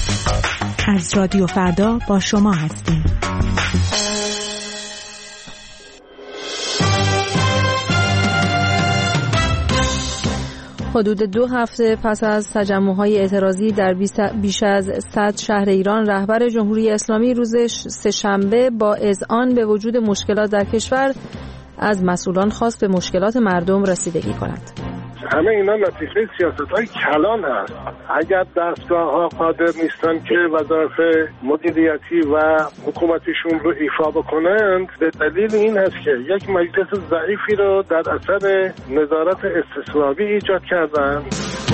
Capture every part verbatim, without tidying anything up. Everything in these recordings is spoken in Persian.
از رادیو فردا با شما هستیم. حدود دو هفته پس از تجمع‌های اعتراضی در بیش از صد شهر ایران، رهبر جمهوری اسلامی روز سه‌شنبه با اذعان به وجود مشکلات در کشور از مسئولان خواست به مشکلات مردم رسیدگی کنند. همه اینا نتیجه سیاست‌های کلان هست. اگر دستگاه‌ها قادر نیستن که وظایف مدیریتی و حکومتیشون رو ایفا بکنند، به دلیل این هست که یک مجلس ضعیفی رو در اثر نظارت استصوابی ایجاد کردن.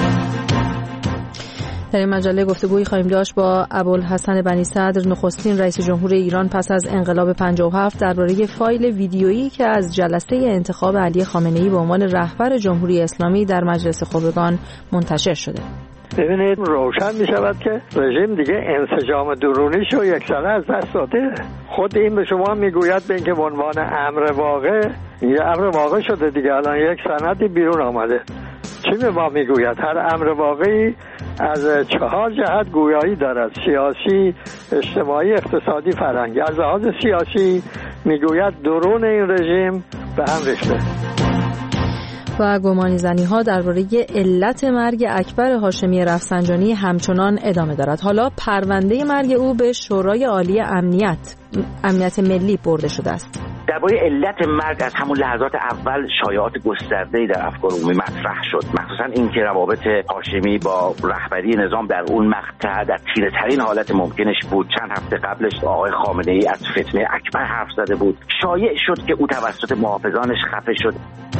در این مجله گفتگویی خواهیم داشت با ابوالحسن بنی صدر، نخستین رئیس جمهور ایران پس از انقلاب پنجاه و هفت، درباره فایل ویدیویی که از جلسه انتخاب علی خامنه‌ای به عنوان رهبر جمهوری اسلامی در مجلس خبرگان منتشر شده. ببینید روشن می شود که رژیم دیگه انسجام درونیش رو یک سره از دست داده. خود این به شما میگوید به اینکه به عنوان امر واقع، یه امر واقع شده دیگه. الان یک سندی بیرون آمده، چی به ما میگوید؟ هر امر واقعی از چهار جهت گویایی دارد: سیاسی، اجتماعی، اقتصادی، فرهنگی. از لحاظ سیاسی میگوید درون این رژیم به هم ریخته. و گمانی زنی ها درباره علت مرگ اکبر هاشمی رفسنجانی همچنان ادامه دارد. حالا پرونده مرگ او به شورای عالی امنیت امنیت ملی برده شده است. درباره علت مرگ از همون لحظات اول شایعات گسترده‌ای در افکار عمومی مطرح شد، مخصوصا اینکه روابط هاشمی با رهبری نظام در اون مقطع در تیره‌ترین حالت ممکنش بود. چند هفته قبلش آقای خامنه‌ای از فتنه اکبر حرف زده بود. شایع شد که او توسط محافظانش خفه شد.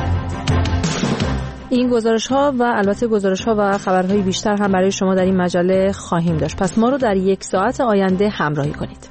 این گزارش ها و البته گزارش ها و خبرهای بیشتر هم برای شما در این مجله خواهیم داشت. پس ما رو در یک ساعت آینده همراهی کنید.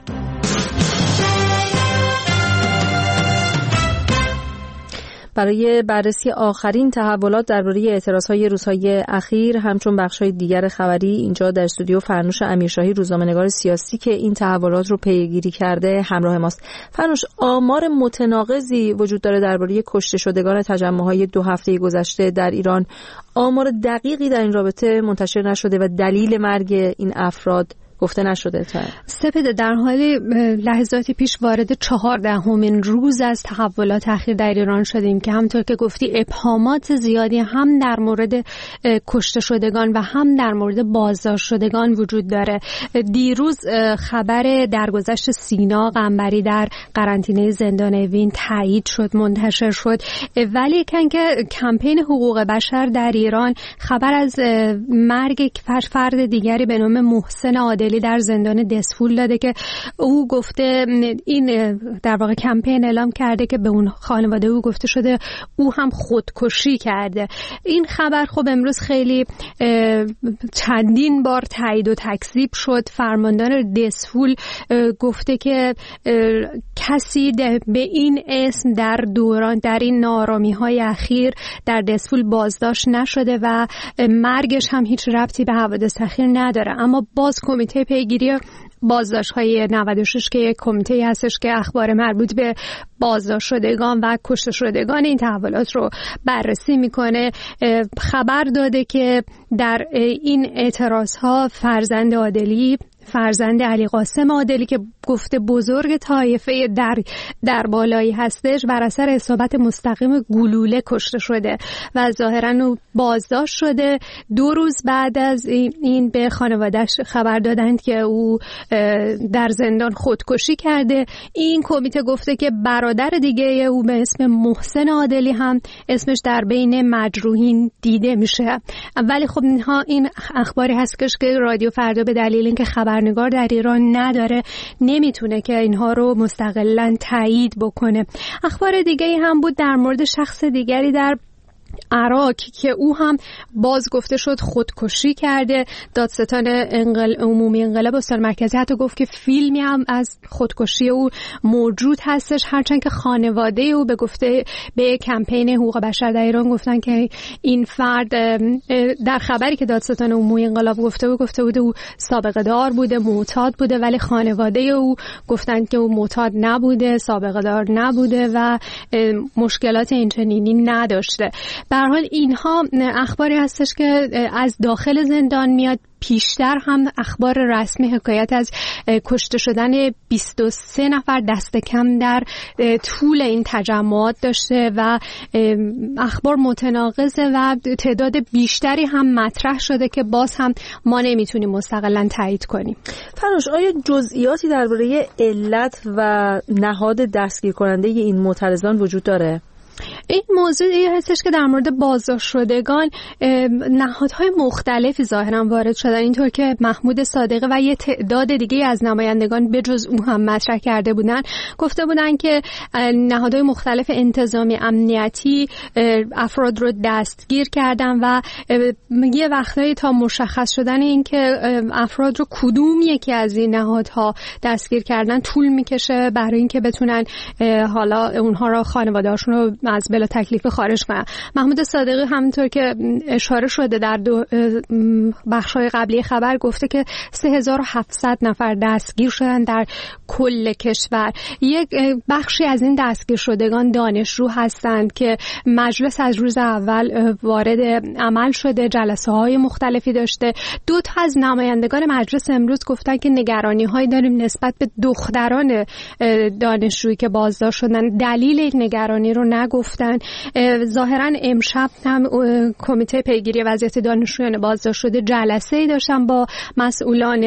برای بررسی آخرین تحولات درباره اعتراضهای روزهای اخیر همچون بخش‌های دیگر خبری، اینجا در استودیو فرنوش امیرشاهی، روزنامه‌نگار سیاسی که این تحولات رو پیگیری کرده، همراه ماست. فرنوش، آمار متناقضی وجود داره درباره کشته شدگان تجمع‌های دو هفته گذشته در ایران. آمار دقیقی در این رابطه منتشر نشده و دلیل مرگ این افراد گفته نشده. تا سپیده، در حال لحظاتی پیش وارد چهاردهمین روز از تحولات اخیر در ایران شدیم که همونطور که گفتی ابهامات زیادی هم در مورد کشته شدگان و هم در مورد بازداشت شدگان وجود داره. دیروز خبر درگذشت سینا قنبری در قرنطینه زندان اوین تایید شد، منتشر شد، ولی که کمپین حقوق بشر در ایران خبر از مرگ فرد دیگری به نام محسن عادلی در زندان دسفول داده که او گفته، این در واقع کمپین اعلام کرده که به اون خانواده او گفته شده او هم خودکشی کرده. این خبر خب امروز خیلی چندین بار تایید و تکذیب شد. فرماندار دسفول گفته که کسی به این اسم در دوران در این ناآرامی‌های اخیر در دسفول بازداشت نشده و مرگش هم هیچ ربطی به حوادث اخیر نداره. اما باز کمیته پیگیری بازداشت‌های نود و شش که یک کمیته هستش که اخبار مربوط به بازداشت شدگان و کشته شدگان این تحولات رو بررسی میکنه، خبر داده که در این اعتراض‌ها فرزند عادلی فرزند علی قاسم عادلی که گفته بزرگ طایفه در در بالایی هستش بر اثر اصابت مستقیم گلوله کشته شده و ظاهراً بازداشت شده. دو روز بعد از این به خانواده‌اش خبر دادند که او در زندان خودکشی کرده. این کمیته گفته که برادر دیگه او به اسم محسن عادلی هم اسمش در بین مجروحین دیده میشه. ولی خب اینها این اخباری هست که رادیو فردا به دلیل اینکه خبرنگار در ایران نداره نمیتونه که اینها رو مستقلاً تایید بکنه. اخبار دیگه هم بود در مورد شخص دیگری در عراق که او هم باز گفته شد خودکشی کرده. دادستان انقل... عمومی انقلاب استان مرکزی حتی گفت که فیلمی هم از خودکشی او موجود هستش، هرچند که خانواده او به گفته به کمپین حقوق بشر در ایران گفتن که این فرد در خبری که دادستان عمومی انقلاب گفته بود گفته بود او سابقه دار بوده، معتاد بوده، ولی خانواده او گفتن که او معتاد نبوده، سابقه دار نبوده و مشکلات اینچنینی نداشته. به هر حال اینها اخباری هستش که از داخل زندان میاد. پیشتر هم اخبار رسمی حکایت از کشته شدن بیست و سه نفر دست کم در طول این تجمعات داشته و اخبار متناقضه و تعداد بیشتری هم مطرح شده که باز هم ما نمیتونیم مستقلاً تایید کنیم. فرنوش، آیا جزئیاتی درباره علت و نهاد دستگیر کننده این معترضان وجود داره؟ این موضوعی هستش که در مورد بازداشت شدگان نهادهای مختلفی ظاهرا وارد شدن، اینطور که محمود صادقی و یه تعداد دیگه از نمایندگان به جز او هم مطرح کرده بودن، گفته بودن که نهادهای مختلف انتظامی امنیتی افراد رو دستگیر کردن و یه وقتایی تا مشخص شدن این که افراد رو کدوم یکی از این نهادها دستگیر کردن طول میکشه برای اینکه بتونن حالا اونها رو خانواده‌هاشون رو از بلا تکلیف خارج کنن. محمود صادقی همونطور که اشاره شده در دو بخش‌های قبلی خبر گفته که سه هزار و هفتصد نفر دستگیر شدن در کل کشور. یک بخشی از این دستگیر شدگان دانشجو هستند که مجلس از روز اول وارد عمل شده، جلسه‌های مختلفی داشته. دو تا از نمایندگان مجلس امروز گفتن که نگرانی‌هایی داریم نسبت به دختران دانشجویی که بازداشت شدن. دلیل این نگرانی رو نگفتن. ظاهرا امشب هم کمیته پیگیری وضعیت دانشجویان بازداشت شده جلسه‌ای داشتن با مسئولان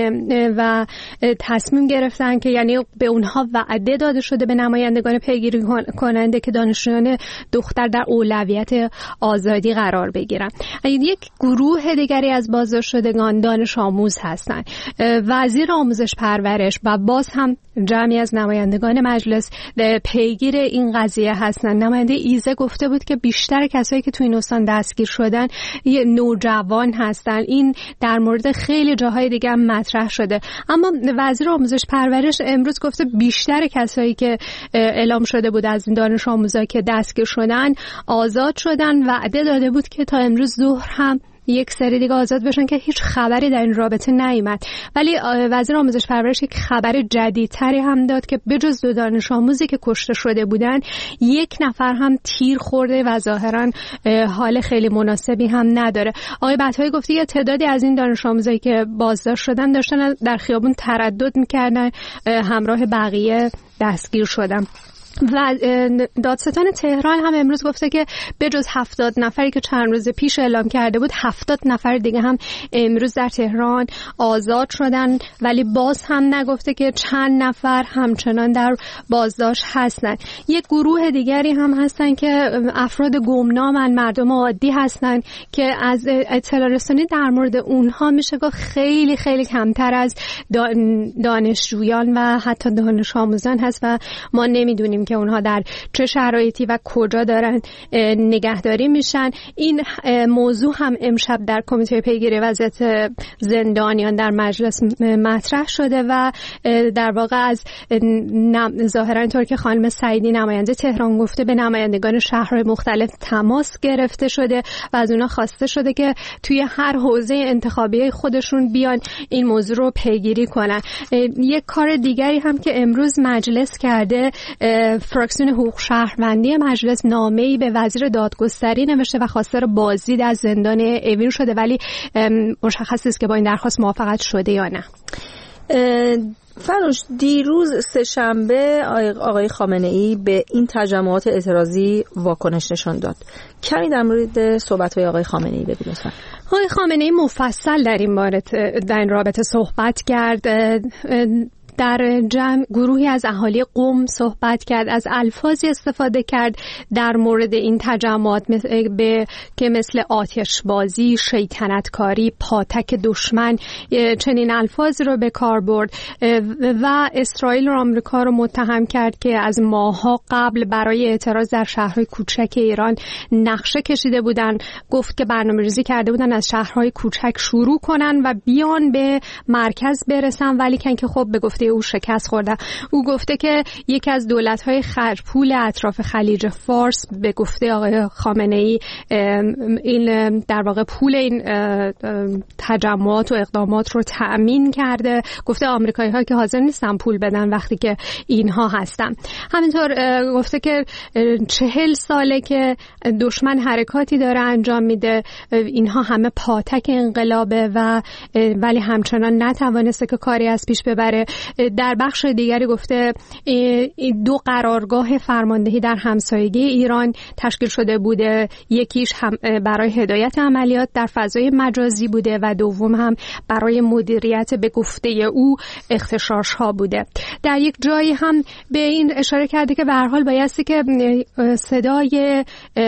و تصمیم گرفتن که یعنی به اونها وعده داده شده به نمایندگان پیگیری کننده که دانشجویان دختر در اولویت آزادی قرار بگیرن. یک گروه دیگری از بازداشت شدگان دانش آموز هستند. وزیر آموزش پرورش و باز هم جمعی از نمایندگان مجلس پیگیر این قضیه هستن. نماینده ایزه گفته بود که بیشتر کسایی که توی این استان دستگیر شدن یه نوجوان هستن. این در مورد خیلی جاهای دیگه هم مطرح شده. اما وزیر آموزش پرورش امروز گفته بیشتر کسایی که اعلام شده بود از این دانش آموزا که دستگیر شدن آزاد شدن. وعده داده بود که تا امروز ظهر هم یک سری دیگه آزاد بشن که هیچ خبری در این رابطه نیامد. ولی وزیر آموزش پرورش یک خبر جدیدتری هم داد که بجز دو دانش آموزی که کشته شده بودن، یک نفر هم تیر خورده و ظاهرا حال خیلی مناسبی هم نداره. آقای بطایی گفته یه تعدادی از این دانش آموزایی که بازداشت شدن داشتن در خیابون تردد میکردن، همراه بقیه دستگیر شدن. و دادستان تهران هم امروز گفته که به جز هفتاد نفری که چند روز پیش اعلام کرده بود، هفتاد نفر دیگه هم امروز در تهران آزاد شدن، ولی باز هم نگفته که چند نفر همچنان در بازداشت هستن. یک گروه دیگری هم هستن که افراد گمنامن، مردم عادی هستن که از اطلاع رسانی در مورد اونها میشه گفت خیلی خیلی کمتر از دانشجویان و حتی دانش آموزان هست و ما نمیدونیم که اونها در چه شرایطی و کجا دارن نگهداری میشن. این موضوع هم امشب در کمیته پیگیری وضعیت زندانیان در مجلس مطرح شده و در واقع از ظاهرا اینطور که خانم سعیدی نماینده تهران گفته به نمایندگان شهرهای مختلف تماس گرفته شده و از اونها خواسته شده که توی هر حوزه انتخابی خودشون بیان این موضوع رو پیگیری کنن. یک کار دیگری هم که امروز مجلس کرده، فراکسیون حقوق شهروندی مجلس نامه‌ای به وزیر دادگستری نوشته و خواستار بازدید از زندان اوین شده، ولی مشخص است که با این درخواست موافقت شده یا نه. فرنوش، دیروز سه‌شنبه آقای خامنه‌ای به این تجمعات اعتراضی واکنش نشان داد. کمی در مورد صحبت‌های آقای خامنه‌ای بگو لطفاً. آقای خامنه‌ای مفصل در این باره در این رابطه صحبت کرد. در جمع گروهی از اهالی قم صحبت کرد، از الفاظی استفاده کرد در مورد این تجمعات به که مثل آتشبازی، شیطنتکاری، پاتک دشمن، چنین الفاظی رو به کار برد و اسرائیل و آمریکا رو متهم کرد که از ماه‌ها قبل برای اعتراض در شهرهای کوچک ایران نقشه کشیده بودن. گفت که برنامه‌ریزی کرده بودن از شهرهای کوچک شروع کنن و بیان به مرکز برسن، ولی که خب به گفته او شکست خورده. او گفته که یکی از دولت‌های خرپول اطراف خلیج فارس به گفته آقای خامنه‌ای این در واقع پول این تجمعات و اقدامات رو تأمین کرده. گفته آمریکایی‌ها که حاضر نیستن پول بدن وقتی که اینها هستن. همینطور گفته که چهل ساله که دشمن حرکاتی داره انجام میده، اینها همه پاتک انقلابه و ولی همچنان نتوانسته که کاری از پیش ببره. در بخش دیگری گفته دو قرارگاه فرماندهی در همسایگی ایران تشکیل شده بوده، یکیش هم برای هدایت عملیات در فضای مجازی بوده و دوم هم برای مدیریت به گفته او اغتشاش ها بوده. در یک جایی هم به این اشاره کرده که به هر حال بایستی که صدای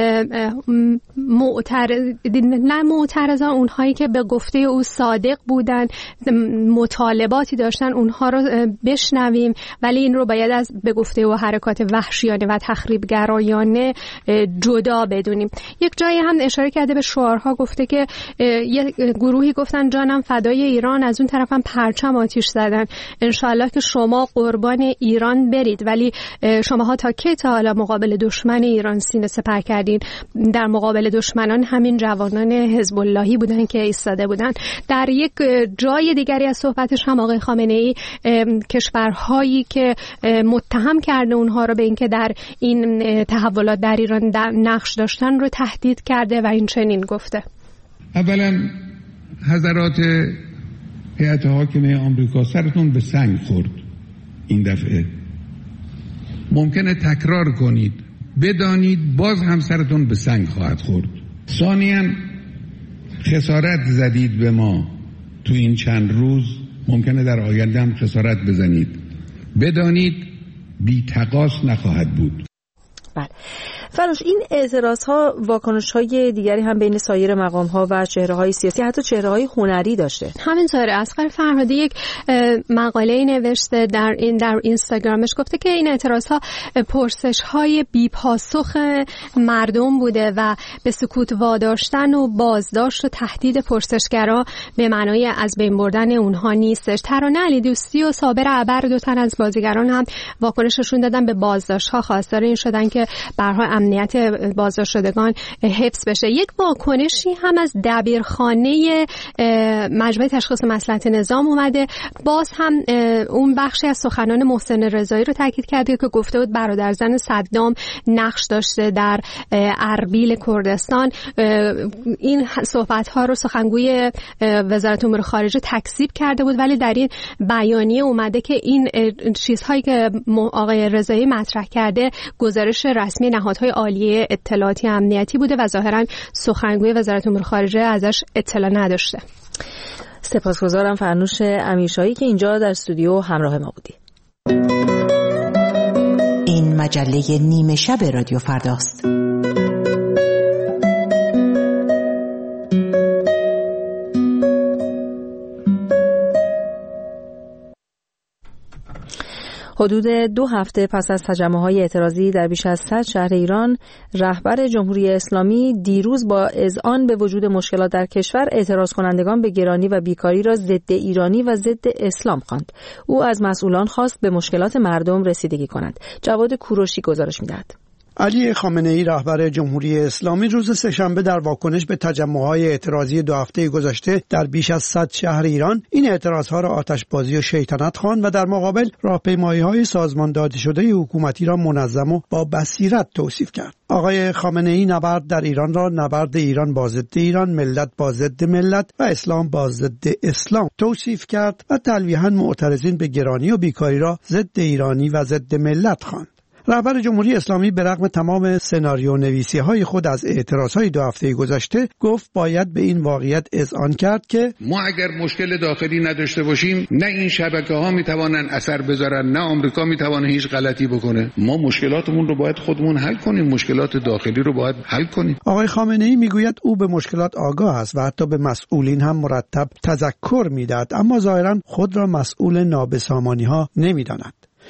معترض نه معترضان، اونهایی که به گفته او صادق بودن، مطالباتی داشتن، اونها رو بشنویم، ولی این رو باید از به گفته او حرکات وحشیانه و تخریبگرایانه جدا بدونیم. یک جایی هم اشاره کرده به شعارها، گفته که یک گروهی گفتن جانم فدای ایران، از اون طرف هم پرچم آتیش زدن. انشالله که شما قربان ایران برید، ولی شماها تا کی تا حالا مقابل دشمن ایران سینه سپر کردین؟ در مقابل دشمنان همین جوانان حزب اللهی بودن که ایستاده بودن. در یک جای دیگری از صحبتش هم آقای خامنه‌ای کشورهایی که متهم کرده اونها رو به اینکه در این تحولات در ایران در نقش داشتن رو تهدید کرده و این چنین گفته: اولا حضرات هیئت حاکمه آمریکا، سرتون به سنگ خورد این دفعه. ممکنه تکرار کنید، بدانید باز هم سرتون به سنگ خواهد خورد. ثانیاً خسارت زدید به ما تو این چند روز، ممکنه در آینده هم خسارت بزنید. بدانید بی تقاص نخواهد بود. بله. فرانوش، این اعتراض‌ها واکنش‌های دیگری هم بین سایر مقام‌ها و چهره‌های سیاسی، حتی چهره‌های هنری داشته. همینطوره. اصغر فرهادی یک مقاله‌ای نوشته در این در اینستاگرامش، گفته که این اعتراض‌ها پرسش‌های بی‌پاسخ مردم بوده و به سکوت واداشتن و بازداشت و تهدید پرسشگرا به معنای از بین بردن اونها نیستش. ترانه علی دوستی و صابر عبر، دو تن از بازیگران، هم واکنششون دادن به بازداشت‌ها، خواستار این شدن که به هر حال امنیت بازداشت شدگان حفظ بشه. یک واکنشی هم از دبیرخانه مجمع تشخیص مصلحت نظام اومده. باز هم اون بخشی از سخنان محسن رضایی رو تاکید کرده که گفته بود برادرزن صدام نقش داشته در اربیل کردستان. این صحبت‌ها رو سخنگوی وزارت امور خارجه تکذیب کرده بود، ولی در این بیانیه اومده که این چیزهایی که آقای رضایی مطرح کرده گزارش رسمی نهادهای عالیه اطلاعاتی امنیتی بوده و ظاهراً سخنگوی وزارت امور خارجه ازش اطلاع نداشته. سپاسگزارم فرنوش امیرشاهی که اینجا در استودیو همراه ما بودی. این مجله نیمه شب رادیو فرداست. حدود دو هفته پس از تجمع‌های اعتراضی در بیش از صد شهر ایران، رهبر جمهوری اسلامی دیروز با اذعان به وجود مشکلات در کشور، اعتراض کنندگان به گرانی و بیکاری را ضد ایرانی و ضد اسلام خواند. او از مسئولان خواست به مشکلات مردم رسیدگی کنند. جواد کوروشی گزارش می‌دهد. علی خامنه‌ای رهبر جمهوری اسلامی روز سه‌شنبه در واکنش به تجمع‌های اعتراضی دو هفته گذشته در بیش از صد شهر ایران این اعتراض‌ها را آتش‌بازی و شیطنت خواند و در مقابل راهپیمایی‌های سازمان داده شده حکومتی را منظم و با بصیرت توصیف کرد. آقای خامنه‌ای نبرد در ایران را نبرد ایران با ضد ایران، ملت با ضد ملت و اسلام با ضد اسلام توصیف کرد و تلویحاً معترضین به گرانی و بیکاری را ضد ایرانی و ضد ملت خواند. رهبر جمهوری اسلامی به رغم تمام سناریو نویسی های خود از اعتراض های دو هفته گذشته گفت باید به این واقعیت اذعان کرد که ما اگر مشکل داخلی نداشته باشیم، نه این شبکه ها میتوانن اثر بذارن، نه آمریکا میتونه هیچ غلطی بکنه. ما مشکلاتمون رو باید خودمون حل کنیم، مشکلات داخلی رو باید حل کنیم. آقای خامنه‌ای میگوید او به مشکلات آگاه است و حتی به مسئولین هم مرتب تذکر میدهد، اما ظاهرا خود را مسئول نابسامانی ها نمیداند.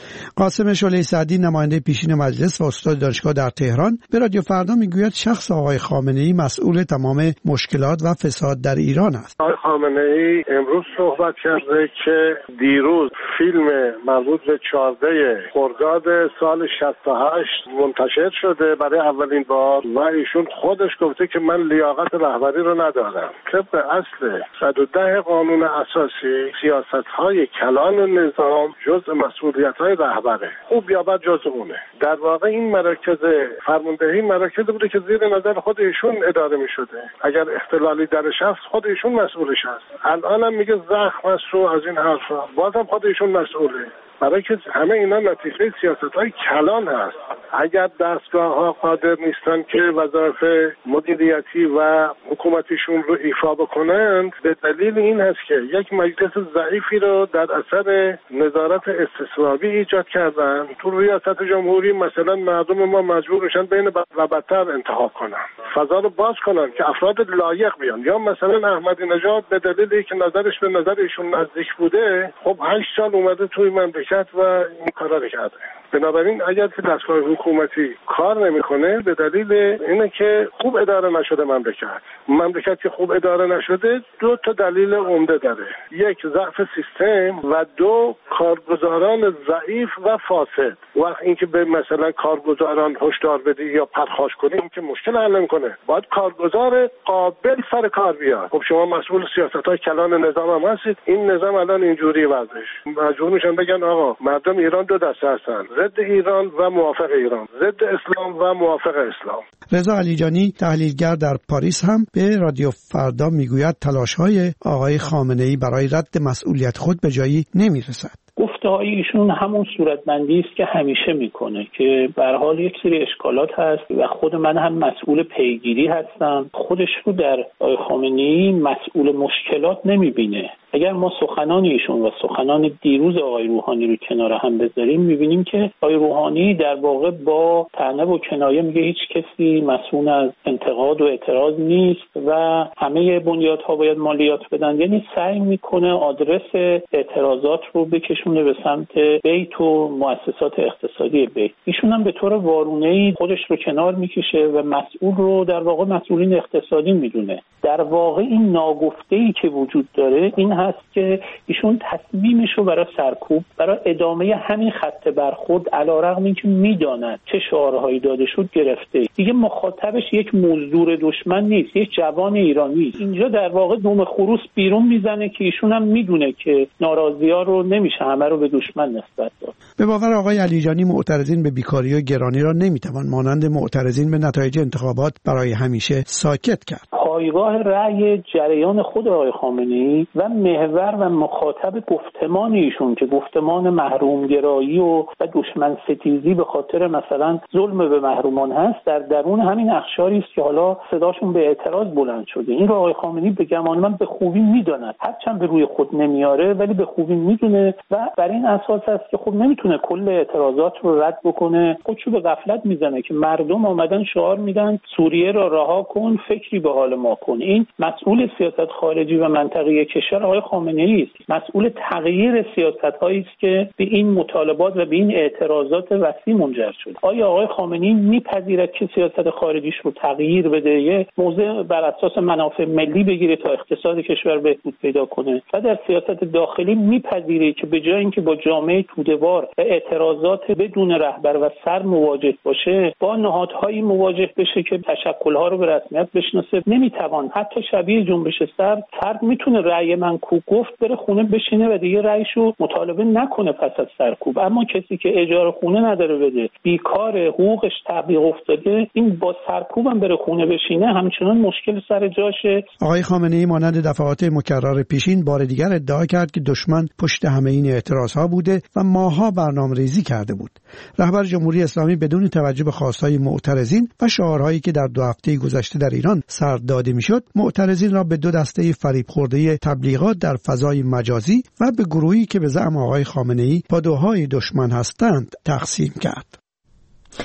قاسم شعله سعدی نماینده پیشین مجلس و استاد دانشگاه در تهران به رادیو فردا میگوید شخص آقای خامنه‌ای مسئول تمام مشکلات و فساد در ایران است. آقای خامنه‌ای امروز صحبت کرده که دیروز فیلم مربوط به چهاردهم خرداد سال شصت و هشت منتشر شده برای اولین بار و ایشون خودش گفته که من لیاقت رهبری رو ندارم. طبق اصل صد و ده قانون اساسی سیاست‌های کلان نظام جزء مسئولیت‌های رهبره، خوب یا بد جزء اونه. در واقع این مراکز فرماندهی مراکز بوده که زیر نظر خود ایشون اداره می‌شده. اگر اختلالی درش هست خود ایشون مسئولش هست. الانم میگه زخم است و از این حرفا، بازم خود ایشون مسئوله. برای که همه اینا نتیجه سیاست‌های کلان هست. اگر دستگاه‌ها قادر نیستن که وظایف مدیریتی و حکومتیشون رو ایفا بکنند، به دلیل این هست که یک مجلس ضعیفی رو در اثر نظارت استثنایی ایجاد کردن. تو ریاست جمهوری مثلا مردم ما مجبور میشن بین بد و بدتر انتخاب کنن، فضا رو باز کنن که افراد لایق بیان. یا مثلا احمدی نژاد به دلیلی که نظرش به نظر ایشون نزدیک بوده، خب هشت سال اومده توی مملکت و این کارا رو کرده. بنابراین اگر که دستگاه حکومتی کار نمیکنه به دلیل اینه که خوب اداره نشده مملکت. مملکت که خوب اداره نشده دو تا دلیل عمده داره: یک، ضعف سیستم و دو، کارگزاران ضعیف و فاسد. وقت اینکه به مثلا کارگزاران هشدار بدی یا پرخاش کنی این که مشکل حل نمیکنه، باید کارگزار قابل سر کار بیاد. خب شما مسئول سیاست‌های کلان نظام هم هستید. این نظام الان اینجوری وضعش، مجبور میشن بگن آقا مردم ایران دو دسته هستن: ضد ایران و موافق ایران، ضد اسلام و موافق اسلام. رضا علیجانی تحلیلگر در پاریس هم به رادیو فردا میگوید تلاش‌های آقای خامنه‌ای برای رد مسئولیت خود به جایی نمیرسد. گفته‌های ایشون همون صورتبندی است که همیشه میکنه که به هر حال یک سری اشکالات هست و خود من هم مسئول پیگیری هستم. خودش رو در آقای خامنه‌ای مسئول مشکلات نمیبینه. اگر ما سخنان ایشون و سخنان دیروز آقای روحانی رو کنار هم بذاریم میبینیم که آقای روحانی در واقع با طعنه و کنایه میگه هیچ کسی مسئول از انتقاد و اعتراض نیست و همه بنیادها باید مالیات بدن. یعنی سعی میکنه آدرس اعتراضات رو بکشونه به سمت بیت و مؤسسات اقتصادی بیت. ایشون هم به طور وارونه‌ای خودش رو کنار میکشه و مسئول رو در واقع مسئولین اقتصادی میدونه. در واقع این ناگفته‌ای که وجود داره این هست که ایشون تصمیمش رو برای سرکوب، برای ادامه همین خط برخورد علیرغم اینکه میداند چه شعارهایی داده شد گرفته. دیگه مخاطبش یک مزدور دشمن نیست، یک جوان ایرانی است. اینجا در واقع دوم خروس بیرون میزنه که ایشون هم میدونه که ناراضی‌ها رو نمیشه همه رو به دشمن نسبت داد. به باور آقای علیجانی معترضین به بیکاری و گرانی را نمیتوان مانند معترضین به نتایج انتخابات برای همیشه ساکت کرد. پایگاه رأی جریان خود آقای خامنه‌ای و محور و مخاطب گفتمان ایشون که گفتمان محرومگرایی و, و دشمن ستیزی به خاطر مثلا ظلم به محرومان هست، در درون همین اقشاری است که حالا صداشون به اعتراض بلند شده. این رو آقای خامنه‌ای به گمان من به خوبی میداند، هرچند به روی خود نمیاره ولی به خوبی میدونه و بر این اساس است که خب نمیتونه کل اعتراضات رو رد بکنه. خودشو به غفلت میزنه که مردم اومدن شعار میدن سوریه را رها کن، فکری به حال ما کن. این مسئول سیاست خارجی و منطقه‌ای کشور آقای خامنه‌ای است، مسئول تغییر سیاست‌هایی است که به این مطالبات و به این اعتراضات وسیع منجر شد. آیا آقای خامنه‌ای میپذیرد که سیاست خارجیش رو تغییر بده، یه موضع بر اساس منافع ملی بگیره تا اقتصاد کشور بهبود پیدا کنه و در سیاست داخلی میپذیره که به جای اینکه با جامعه توده‌وار و اعتراضات بدون رهبر و سر مواجه باشه با نهادهایی مواجه بشه که تشکل‌ها رو به رسمیت بشناسه؟ نمیتوان. حتی شبیه جنبش سر فرد میتونه رأی من کو گفت بره خونه بشینه و دیگه رأیشو مطالبه نکنه پس از سرکوب، اما کسی که اجاره خونه نداره بده، بیکار، حقوقش تعویق افتاده، این با سرکوب هم بره خونه بشینه همچنان مشکل سر جاشه. آقای خامنه‌ای مانند دفعات مکرر پیشین بار دیگر ادعا کرد که دشمن پشت همه این اعتراضها بوده و ماها برنامه‌ریزی کرده بود. رهبر جمهوری اسلامی بدون توجه به خواستهای معترضین و شعارهایی که در دو هفته گذشته در ایران سر داده میشد، معترضین را به دو دسته فریب خورده تبلیغات در فضای مجازی و به گروهی که به زعم آقای خامنه‌ای با دوهای دشمن هستند تقسیم کرد.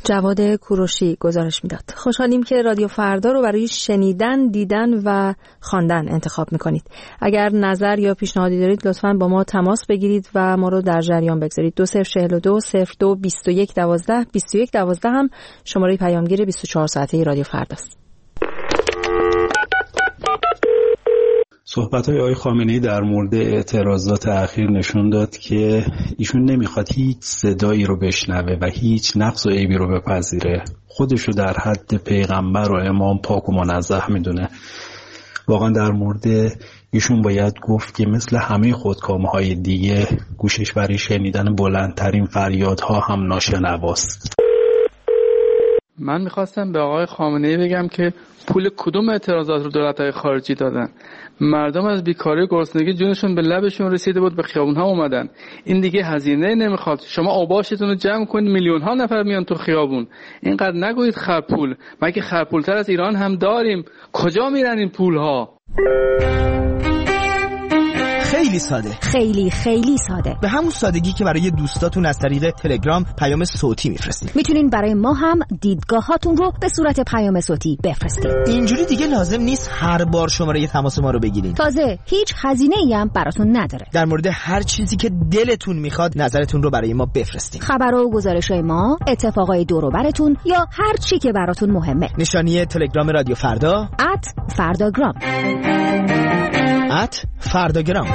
جواد کوروشی گزارش میداد. خوشحالیم که رادیو فردا رو برای شنیدن، دیدن و خواندن انتخاب میکنید. اگر نظر یا پیشنهادی دارید لطفاً با ما تماس بگیرید و ما رو در جریان بگذارید. دو صفر چهل و دو صفر دو بیست و یک دوازده بیست و یک دوازده هم شماره پیامگیر بیست و چهار ساعته رادیو فرداست. صحبت‌های آقای خامنه‌ای در مورد اعتراضات اخیر نشون داد که ایشون نمیخواد هیچ صدایی رو بشنوه و هیچ نقص و عیبی رو بپذیره. خودشو در حد پیغمبر و امام پاک و منزه میدونه. واقعا در مورد ایشون باید گفت که مثل همه خودکامه‌های دیگه گوشش برای شنیدن بلندترین فریادها هم ناشنواست. من میخواستم به آقای خامنه‌ای بگم که پول کدوم اعتراضات رو دولت‌های خارجی دادن؟ مردم از بیکاری و گرسنگی جونشون به لبشون رسیده بود، به خیابون‌ها اومدن. این دیگه هزینه نمیخواد. شما اوباشتون رو جمع کنید، میلیون‌ها نفر میان تو خیابون. اینقدر نگویید خرپول. مگه خرپولتر از ایران هم داریم؟ کجا میرن این پول‌ها؟ خیلی ساده، خیلی خیلی ساده، به همون سادگی که برای دوستاتون از طریق تلگرام پیام صوتی میفرستید. میتونین برای ما هم دیدگاهاتون رو به صورت پیام صوتی بفرستید. اینجوری دیگه لازم نیست هر بار شماره تماس ما رو بگیرید. تازه هیچ هزینه‌ای هم براتون نداره. در مورد هر چیزی که دلتون میخواد نظرتون رو برای ما بفرستید. خبرها و گزارش‌های ما، اتفاقای دور و براتون یا هر چی که براتون مهمه. نشانی تلگرام رادیو فردا ات فرداگرام ات فرداگرام.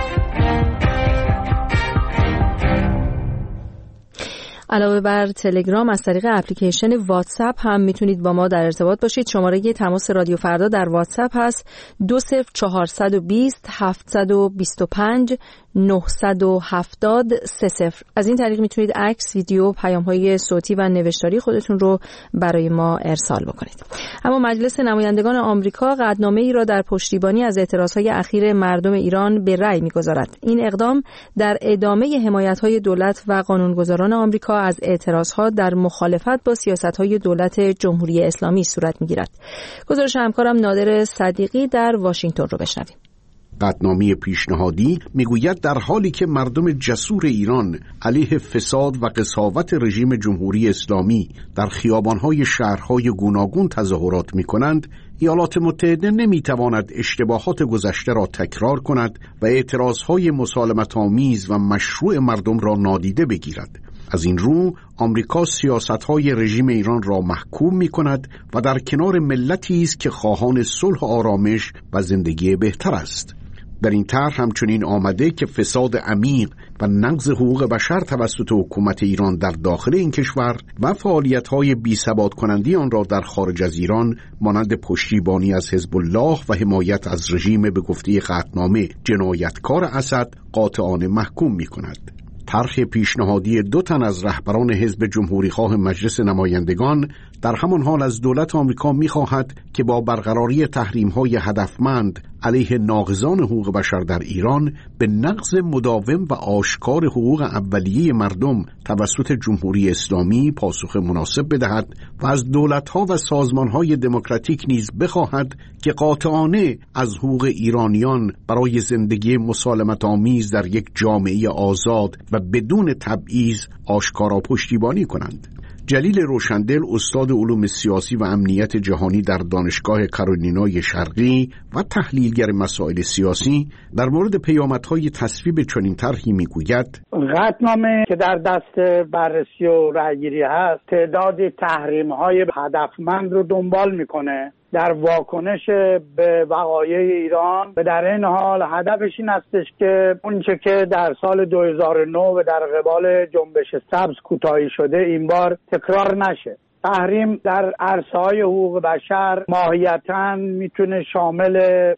علاوه بر تلگرام از طریق اپلیکیشن واتساپ هم میتونید با ما در ارتباط باشید. شماره تماس رادیو فردا در واتساپ هست دو صفر چهارصد و بیست هفتصد و بیست و پنج نهصد و هفتاد سه صفر. از این طریق میتونید عکس، ویدیو، پیام‌های صوتی و نوشتاری خودتون رو برای ما ارسال بکنید. اما مجلس نمایندگان آمریکا قطعنامه‌ای را در پشتیبانی از اعتراضهای اخیر مردم ایران به رأی می‌گذارد. این اقدام در ادامه حمایت‌های دولت و قانونگذاران آمریکا از اعتراضها در مخالفت با سیاست‌های دولت جمهوری اسلامی صورت می‌گیرد. گزارش همکارم نادر صدیقی در واشنگتن رو بشنویم. قطعنامه پیشنهادی میگوید در حالی که مردم جسور ایران علیه فساد و قساوت رژیم جمهوری اسلامی در خیابان‌های شهرهای گوناگون تظاهرات می‌کنند، ایالات متحده نمی‌تواند اشتباهات گذشته را تکرار کند و اعتراضهای مسالمت‌آمیز و مشروع مردم را نادیده بگیرد. از این رو آمریکا سیاست‌های رژیم ایران را محکوم می‌کند و در کنار ملتی است که خواهان صلح و آرامش و زندگی بهتر است. در این طرح همچنین آمده که فساد عمیق و نقض حقوق بشر توسط حکومت ایران در داخل این کشور و فعالیت‌های بی‌ثبات کننده آن را در خارج از ایران مانند پشتیبانی از حزب الله و حمایت از رژیم به گفته قطعنامه جنایتکار اسد قاطعانه محکوم می‌کند. طرح پیشنهادی دو تن از رهبران حزب جمهوری‌خواه مجلس نمایندگان در همان حال از دولت آمریکا می‌خواهد که با برقراری تحریم‌های هدفمند علیه ناقضان حقوق بشر در ایران به نقض مداوم و آشکار حقوق اولیه مردم توسط جمهوری اسلامی پاسخ مناسب بدهد و از دولت‌ها و سازمان‌های دموکراتیک نیز بخواهد که قاطعانه از حقوق ایرانیان برای زندگی مسالمت‌آمیز در یک جامعه آزاد و بدون تبعیض آشکارا پشتیبانی کنند. جلیل روشندل استاد علوم سیاسی و امنیت جهانی در دانشگاه کارولینای شرقی و تحلیلگر مسائل سیاسی در مورد پیامدهای تصویب چنین طرحی میگوید: قطعنامه که در دست بررسی و رأیگیری هست تعدادی تحریم‌های هدفمند رو دنبال میکنه در واکنش به وقایع ایران و در این حال هدفش این هستش که اونچه که در سال دو هزار و نه و در قبال جنبش سبز کوتاهی شده این بار تکرار نشه. تحریم در عرصه‌های حقوق بشر ماهیتاً میتونه شامل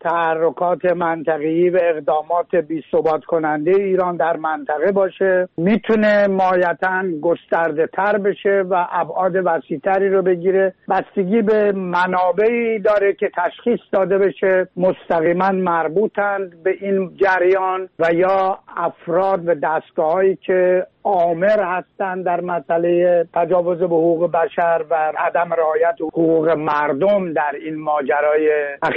تحرکات منطقه‌ای و اقدامات بی‌ثبات کننده ایران در منطقه باشه، میتونه ماهیتاً گسترده تر بشه و ابعاد وسیع‌تری رو بگیره. بستگی به منابعی داره که تشخیص داده بشه مستقیما مربوطند به این جریان و یا افراد و دستگاه‌هایی که آمر هستند در مسئله تجاوز به حقوق بشر و عدم رعایت حقوق مردم در این ماجرای اخیر.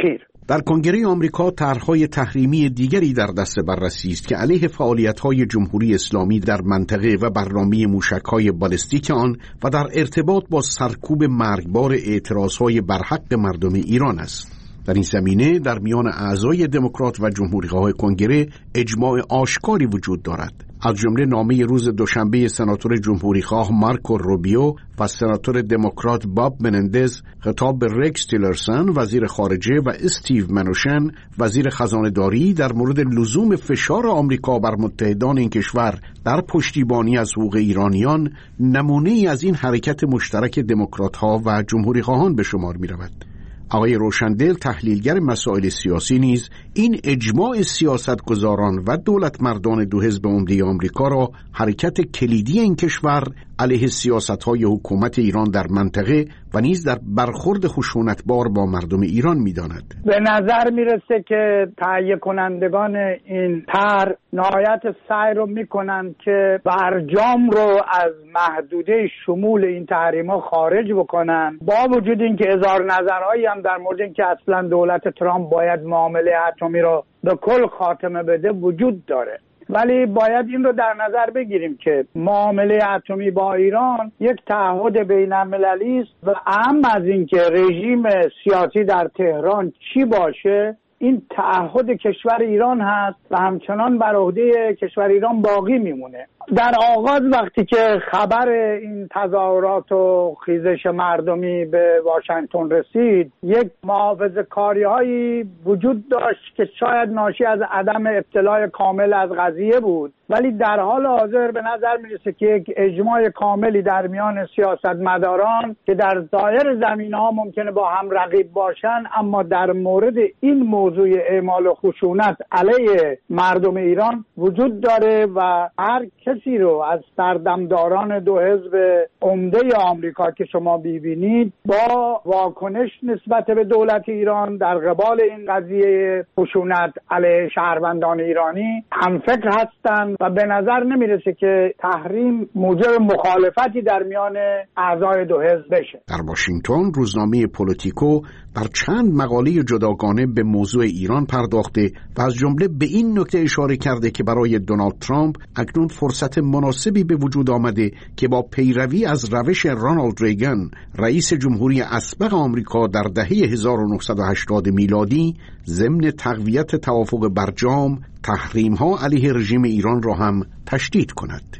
در کنگره آمریکا طرح‌های تحریمی دیگری در دست بررسی است که علیه فعالیت‌های جمهوری اسلامی در منطقه و برنامه موشک‌های بالستیک آن و در ارتباط با سرکوب مرگبار اعتراض‌های بر حق مردم ایران است. در این زمینه در میان اعضای دموکرات و جمهوری‌خواه کنگره اجماع آشکاری وجود دارد. از جمله نامه روز دوشنبه سناتور جمهوری‌خواه مارکو روبیو و سناتور دموکرات باب منندز خطاب به رکس تیلرسن وزیر خارجه و استیو منوشن وزیر خزانه‌داری در مورد لزوم فشار آمریکا بر متحدان این کشور در پشتیبانی از حقوق ایرانیان نمونه‌ای از این حرکت مشترک دموکرات‌ها و جمهوری‌خواهان به شمار می‌رود. آقای روشندل تحلیلگر مسائل سیاسی نیز این اجماع سیاستگزاران و دولت مردان دو حزب عمده آمریکا را حرکت کلیدی این کشور علیه سیاست‌های حکومت ایران در منطقه و نیز در برخورد خشونتبار با مردم ایران می‌داند. به نظر میرسه که تهیه کنندگان این طرح نهایت سعی رو میکنن که برجام رو از محدوده شمول این تحریم‌ها خارج بکنن، با وجود اینکه اظهار نظرهایی هم در مورد اینکه اصلا دولت ترامپ باید معامله اتمی رو به کل خاتمه بده وجود داره. ولی باید این رو در نظر بگیریم که معامله اتمی با ایران یک تعهد بین‌المللی است و اهم از این که رژیم سیاسی در تهران چی باشه، این تعهد کشور ایران هست و همچنان بر عهده کشور ایران باقی میمونه. در آغاز وقتی که خبر این تظاهرات و خیزش مردمی به واشنگتن رسید، یک محافظه‌کاری‌هایی وجود داشت که شاید ناشی از عدم اطلاع کامل از قضیه بود، ولی در حال حاضر به نظر میرسه که یک اجماع کاملی در میان سیاستمداران که در سایر زمینه‌ها ممکنه با هم رقیب باشن، اما در مورد این موضوع اعمال خشونت علیه مردم ایران وجود داره و هر کسی رو از سردمداران دو حزب عمده آمریکا که شما ببینید با واکنش نسبت به دولت ایران در قبال این قضیه خشونت علیه شهروندان ایرانی هم فکر هستند و به نظر نمیرسه که تحریم موجب مخالفتی در میان اعضای دو حزب بشه. در واشنگتن روزنامه پولیتیکو در چند مقاله جداگانه به موضوع ایران پرداخته و از جمله به این نکته اشاره کرده که برای دونالد ترامپ اکنون فرصت مناسبی به وجود آمده که با پیروی از روش رونالد ریگن رئیس جمهوری اسبق آمریکا در دهه هزار و نهصد و هشتاد میلادی ضمن تقویت توافق برجام تحریم‌ها علیه رژیم ایران را هم تشدید کند.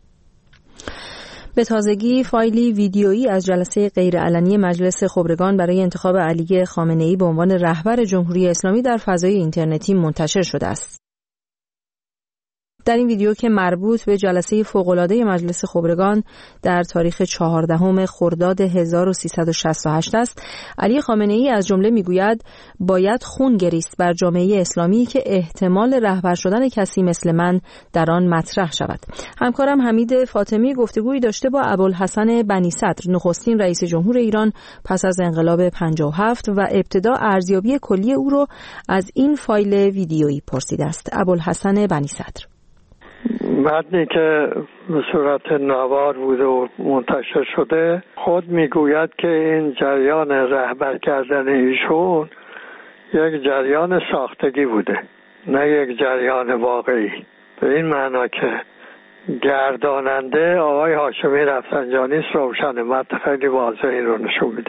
به تازگی فایلی ویدیویی از جلسه غیرعلنی مجلس خبرگان برای انتخاب علی خامنه‌ای به عنوان رهبر جمهوری اسلامی در فضای اینترنتی منتشر شده است. در این ویدیو که مربوط به جلسه فوق‌العاده مجلس خبرگان در تاریخ چهاردهم خرداد هزار و سیصد و شصت و هشت است، علی خامنه‌ای از جمله میگوید باید خون گریست بر جامعه اسلامی که احتمال رهبر شدن کسی مثل من در آن مطرح شود. همکارم حمید فاطمی گفتگویی داشته با ابوالحسن بنی صدر، نخستین رئیس جمهور ایران پس از انقلاب پنجاه و هفت و ابتدا ارزیابی کلی او را از این فایل ویدیویی پرسیده است. ابوالحسن بنی صدر: متنی که به صورت نوار بوده و منتشر شده خود میگوید که این جریان رهبر کردن ایشون یک جریان ساختگی بوده، نه یک جریان واقعی. به این معنا که گرداننده آقای هاشمی رفسنجانی روشن، متن خیلی واضح این رو نشون میده.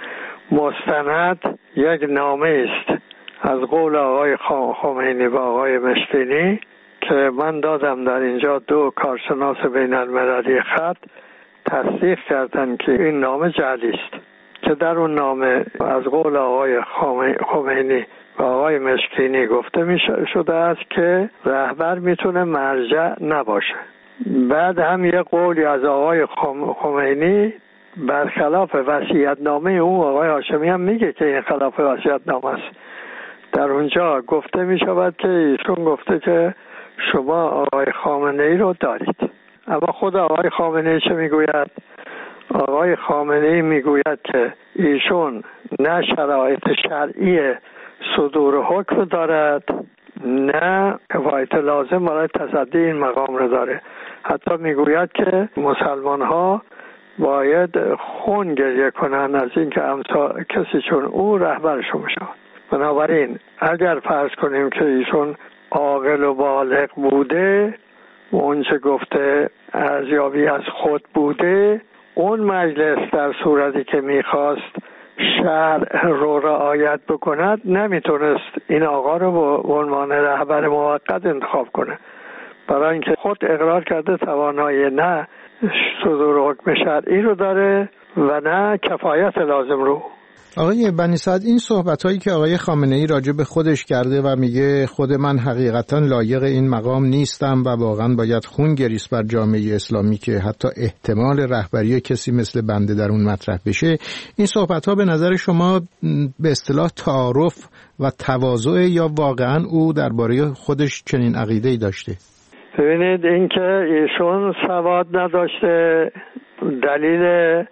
مستند یک نامه است از قول آقای خمینی و آقای مشکینی که من دادم در اینجا. دو کارشناس بین المللی خط تصدیق کردن که این نامه جعلی است، که در اون نامه از قول آقای خمینی و آقای مشکینی گفته می شده است که رهبر میتونه مرجع نباشه. بعد هم یه قولی از آقای خمینی برخلاف وصیت‌نامه اون آقای هاشمی هم میگه که این خلاف وصیت‌نامه است. در اونجا گفته می شود که ایشون گفته که شما آقای خامنه‌ای رو دارید. اما خود آقای خامنه‌ای چه میگوید؟ آقای خامنه‌ای میگوید که ایشون نه شرایط شرعی صدور حکم دارد، نه کفایت لازم برای تصدی این مقام رو داره. حتی میگوید که مسلمان ها باید خون گریه کنن از اینکه امثال کسی چون او رهبرشون بشه. بنابراین اگر فرض کنیم که ایشون عاقل و بالغ بوده و اون چه گفته ارزیابی از خود بوده، اون مجلس در صورتی که میخواست شرع رو رعایت بکند نمیتونست این آقا رو به عنوان رهبر موقت انتخاب کنه، برای اینکه خود اقرار کرده توانایی نه صدور حکم شرعی رو داره و نه کفایت لازم رو. آقای بنی سعد، این صحبت‌هایی که آقای خامنه‌ای راجع به خودش کرده و میگه خود من حقیقتاً لایق این مقام نیستم و واقعاً باید خون گریست بر جامعه اسلامی که حتی احتمال رهبری کسی مثل بنده در اون مطرح بشه، این صحبت‌ها به نظر شما به اصطلاح تعارف و تواضع یا واقعاً او درباره خودش چنین عقیده‌ای داشته؟ ببینید، این که ایشون سواد نداشته دلیل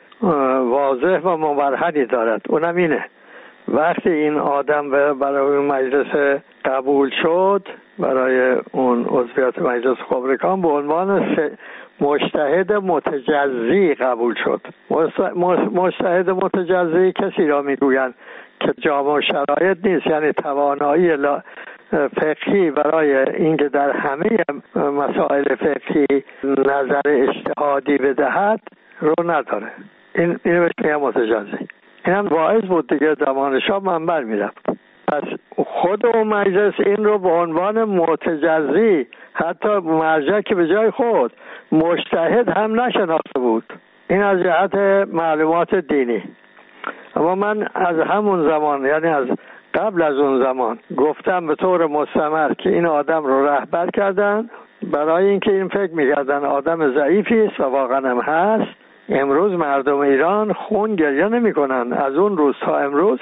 واضح و مبرهنی دارد، اونم اینه وقتی این آدم برای اون مجلس قبول شد، برای اون عضویت مجلس خبرگان به عنوان مجتهد متجزی قبول شد. مجتهد متجزی کسی را میگویند که جامع شرایط نیست، یعنی توانایی فقهی برای اینکه در همه مسائل فقهی نظر اجتهادی بدهد رو نداره. این اینو بهش میگم متجزی. این هم واعظ بود دیگه، زمان شاه منبر میرفت. پس خود اون مجلس این رو به عنوان متجزی، حتی مرجع که به جای خود مجتهد هم نشناخته بود. این از جهت معلومات دینی. اما من از همون زمان، یعنی از قبل از اون زمان گفتم به طور مستمر که این آدم رو رهبر کردن برای اینکه این فکر میکردن آدم ضعیفی است و واقعا هم هست. امروز مردم ایران خون گریه نمی کنن، از اون روز تا امروز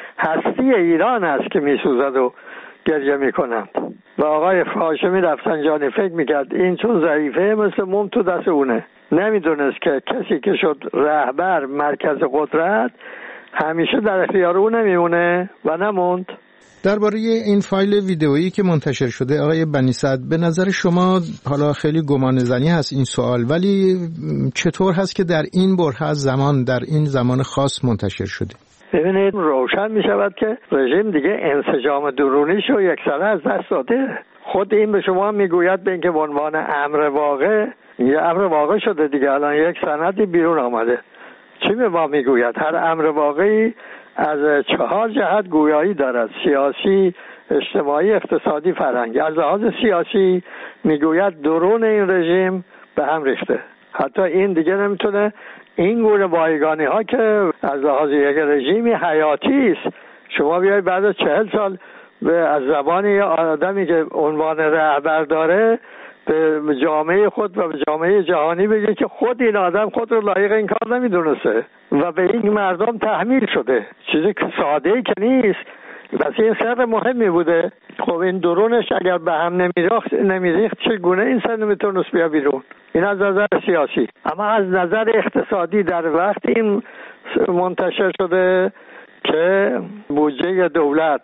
هستی ایران است که می سوزد و گریه می کنند. و آقای هاشمی رفسنجانی فکر میکرد این چون ضعیفه مثل موم تو دست اونه، نمیدونست که کسی که شد رهبر مرکز قدرت همیشه در اختیار او نمیمونه و نموند. درباره این فایل ویدئویی که منتشر شده آقای بنی سعد، به نظر شما، حالا خیلی گمانه‌زنی هست این سوال، ولی چطور هست که در این بره از زمان، در این زمان خاص منتشر شده؟ ببینید، روشن می شود که رژیم دیگه انسجام درونیش رو یکسره از دست داده. خود این به شما میگوید به اینکه به عنوان امر واقع، یه امر واقع شده دیگه، الان یک سندی بیرون آمده. چی به ما میگوید؟ هر امر واقعی از چهار جهت گویایی دارد: سیاسی، اجتماعی، اقتصادی، فرهنگی. از لحاظ سیاسی میگوید درون این رژیم به هم ریخته. حتی این دیگه نمیتونه این گونه بایگانی ها که از لحاظ یک رژیمی حیاتی است، شما بیای بعد از چهل سال به از زبان یه آدمی که عنوان رهبر داره به جامعه خود و به جامعه جهانی بگه که خود این آدم خود رو لایق این کار نمیدونسته و به این مردم تحمیل شده. چیزی که ساده ای که نیست، بس این سر مهمی بوده. خب این درونش اگر به هم نمیریخت نمیریخت چگونه این سر نمیتونست بیا بیرون؟ این از نظر سیاسی. اما از نظر اقتصادی در وقت این منتشر شده که بودجه دولت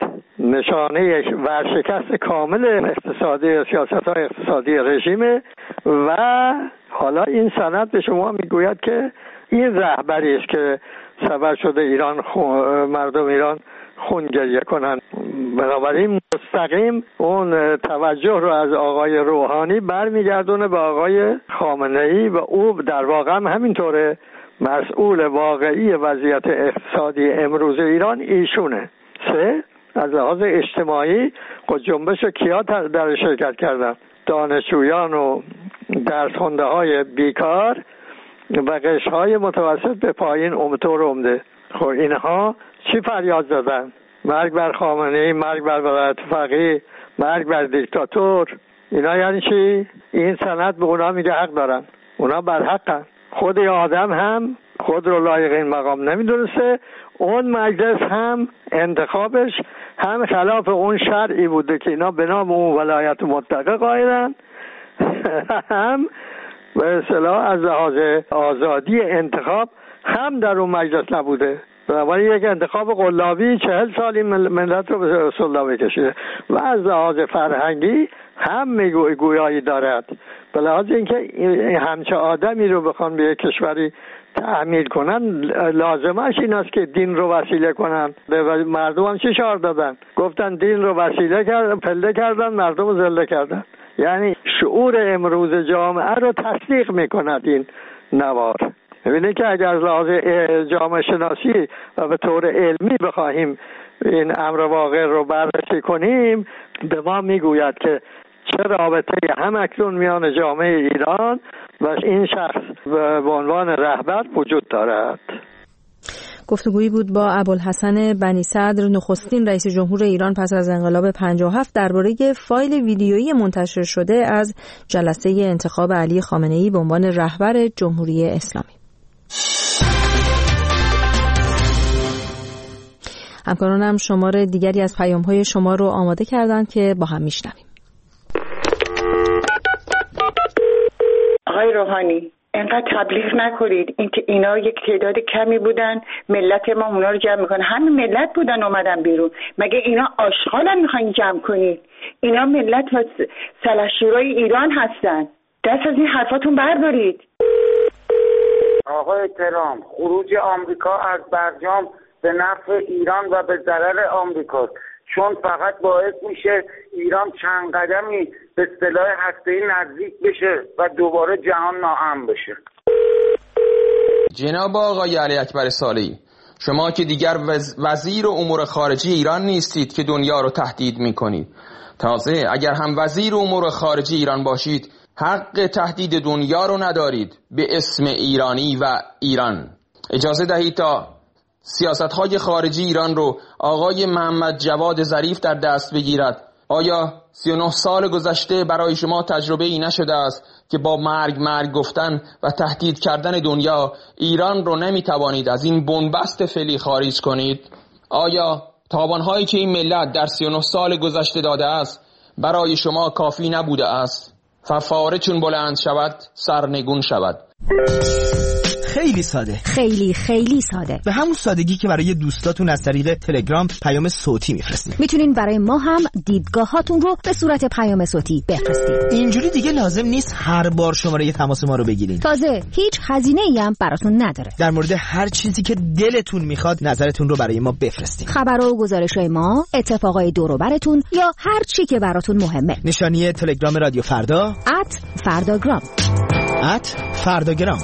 نشانه ورشکست کامل اقتصادی سیاست‌های اقتصادی رژیم و حالا این سند به شما میگوید که این رهبری است که سبب شده ایران مردم ایران خون گریه کنند. بنابراین مستقیم اون توجه رو از آقای روحانی برمیگردونه به آقای خامنه‌ای و او در واقع هم همینطوره. مسئول واقعی وضعیت اقتصادی امروز ایران ایشونه. سه، از لحاظ اجتماعی خود جنبش کیا در شرکت کردن؟ دانشجویان و درس خونده های بیکار و قشر های متوسط به پایین امطور عمده. خب اینها چی فریاد زدن؟ مرگ بر خامنه‌ای، مرگ بر ولایت فقیه، مرگ بر دیکتاتور. اینا یعنی چی؟ این سند به اونا میگه حق دارن، اونا بر حقن. خود آدم هم خود رو لایق این مقام نمیدونسته، اون مجلس هم انتخابش هم خلاف اون شرعی بوده که اینا به نام اون ولایت مطلقه قائلن، هم به اصطلاح از لحاظ آزادی انتخاب هم در اون مجلس نبوده. بنابراین یک انتخاب قلابی چهل سال این ملت رو به سلطه کشیده و از لحاظ فرهنگی هم میگوی گویایی دارد. به لحاظ اینکه همچه آدمی رو بخوان به یک کشوری تعمیل کنن لازمش این است که دین رو وسیله کنن. به مردم هم چه شعار دادن؟ گفتن دین رو وسیله کردن، پله کردن، مردم رو ذله کردن. یعنی شعور امروز جامعه رو تصدیق میکند این نوار. ببینید که اگر از لحاظ جامعه شناسی و به طور علمی بخواهیم این امر واقع رو بررسی کنیم، به ما میگوید که چه رابطه هم اکنون میان جامعه ایران و این شخص به عنوان رهبر وجود دارد. گفتگویی بود با ابوالحسن بنی صدر، نخستین رئیس جمهور ایران پس از انقلاب پنجاه و هفت درباره فایل ویدیویی منتشر شده از جلسه انتخاب علی خامنه‌ای به عنوان رهبر جمهوری اسلامی. همکارانم شمار دیگری از پیام‌های شما رو آماده کردند که با هم میشنویم. آقای روحانی، اینقدر تبلیغ نکنید. این که اینا یک تعداد کمی بودن، ملت ما اونا رو جمع میکنه. همین ملت بودن اومدن بیرون. مگه اینا آشغالن میخواین جمع کنید؟ اینا ملت و سلحشورای ایران هستن. دست از این حرفاتون بردارید. آقای ترام، خروج آمریکا از برجام به نفع ایران و به ضرر آمریکاست، چون فقط باعث میشه ایران چند قدمی به سلاح هسته‌ای نزدیک بشه و دوباره جهان ناامن بشه. جناب آقای علی اکبر صالحی، شما که دیگر وزیر امور خارجه ایران نیستید که دنیا رو تهدید میکنید. تازه اگر هم وزیر امور خارجه ایران باشید، حق تهدید دنیا رو ندارید به اسم ایرانی و ایران. اجازه دهید تا سیاست‌های خارجی ایران رو آقای محمد جواد ظریف در دست بگیرد. آیا سی و نه سال گذشته برای شما تجربه ای نشده است که با مرگ مرگ گفتن و تهدید کردن دنیا ایران رو نمیتوانید از این بنبست فعلی خارج کنید؟ آیا تاوان‌هایی که این ملت در سی و نه سال گذشته داده است برای شما کافی نبوده است؟ ففاره چون بلند شود سرنگون شود. خیلی ساده، خیلی خیلی ساده، به همون سادگی که برای دوستاتون از طریق تلگرام پیام صوتی میفرستین. میتونین برای ما هم دیدگاهاتون رو به صورت پیام صوتی بفرستین. اینجوری دیگه لازم نیست هر بار شماره تماس ما رو بگیرین. تازه هیچ هزینه‌ای هم براتون نداره. در مورد هر چیزی که دلتون میخواد نظرتون رو برای ما بفرستین. خبر و گزارش‌های ما، اتفاقای دور و براتون یا هر چی که براتون مهمه. نشانی تلگرام رادیو فردا ات فرداگرام ات فرداگرام.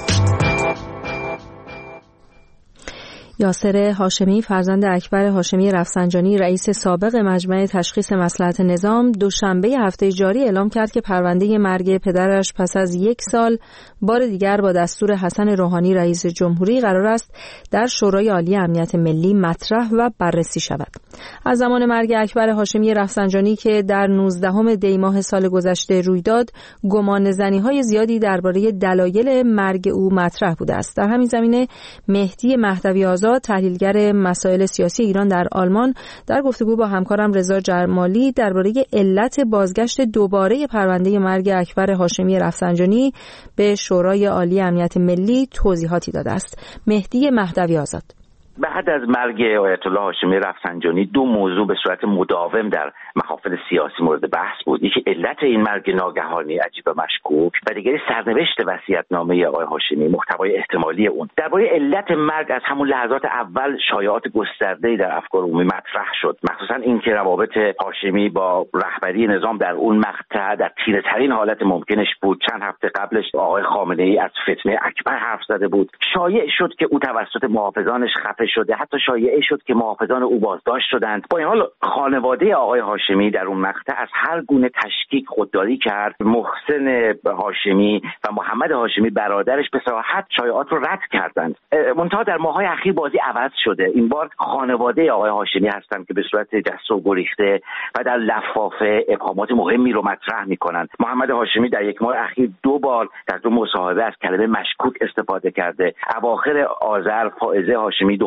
یاسر هاشمی، فرزند اکبر هاشمی رفسنجانی، رئیس سابق مجمع تشخیص مصلحت نظام، دوشنبه هفته جاری اعلام کرد که پرونده مرگ پدرش پس از یک سال بار دیگر با دستور حسن روحانی رئیس جمهوری قرار است در شورای عالی امنیت ملی مطرح و بررسی شود. از زمان مرگ اکبر هاشمی رفسنجانی که در نوزدهم دی ماه سال گذشته روی داد، گمانه‌زنی‌های زیادی درباره دلایل مرگ او مطرح بوده است. در همین زمینه مهدی مهدوی آزاد، تحلیلگر مسائل سیاسی ایران در آلمان، در گفتگو با همکارم رضا جمالی درباره علت بازگشت دوباره پرونده مرگ اکبر هاشمی رفسنجانی به شورای عالی امنیت ملی توضیحاتی داده است. مهدی مهدوی آزاد: بعد از مرگ آیت الله هاشمی رفسنجانی دو موضوع به صورت مداوم در محافل سیاسی مورد بحث بود. یکی علت این مرگ ناگهانی عجیب و مشکوک و دیگری سرنوشت وصیت‌نامه آقای هاشمی، محتوای احتمالی اون. درباره علت مرگ از همون لحظات اول شایعات گسترده‌ای در افکار عمومی مطرح شد، مخصوصا اینکه روابط هاشمی با رهبری نظام در اون مقطع در تیره‌ترین حالت ممکنش بود. چند هفته قبلش آقای خامنه‌ای از فتنه اکبر حرف زده بود. شایع شد که او توسط محافظانش خفه شده، حتی شایعه شد که محافظان او بازداشت شدند. با این حال خانواده آقای هاشمی در اون مقطع از هر گونه تشکیک خودداری کرد. محسن هاشمی و محمد هاشمی برادرش به صراحت شایعات رو رد کردند. منتها در ماه‌های اخیر بازی عوض شده. این بار خانواده آقای هاشمی هستند که به صورت جسور گریخته و در لفافه ابهامات مهمی رو مطرح می‌کنند. محمد هاشمی در یک ماه اخیر دو بار در دو مصاحبه از کلمه مشکوک استفاده کرده. اواخر آذر فائزه هاشمی دختر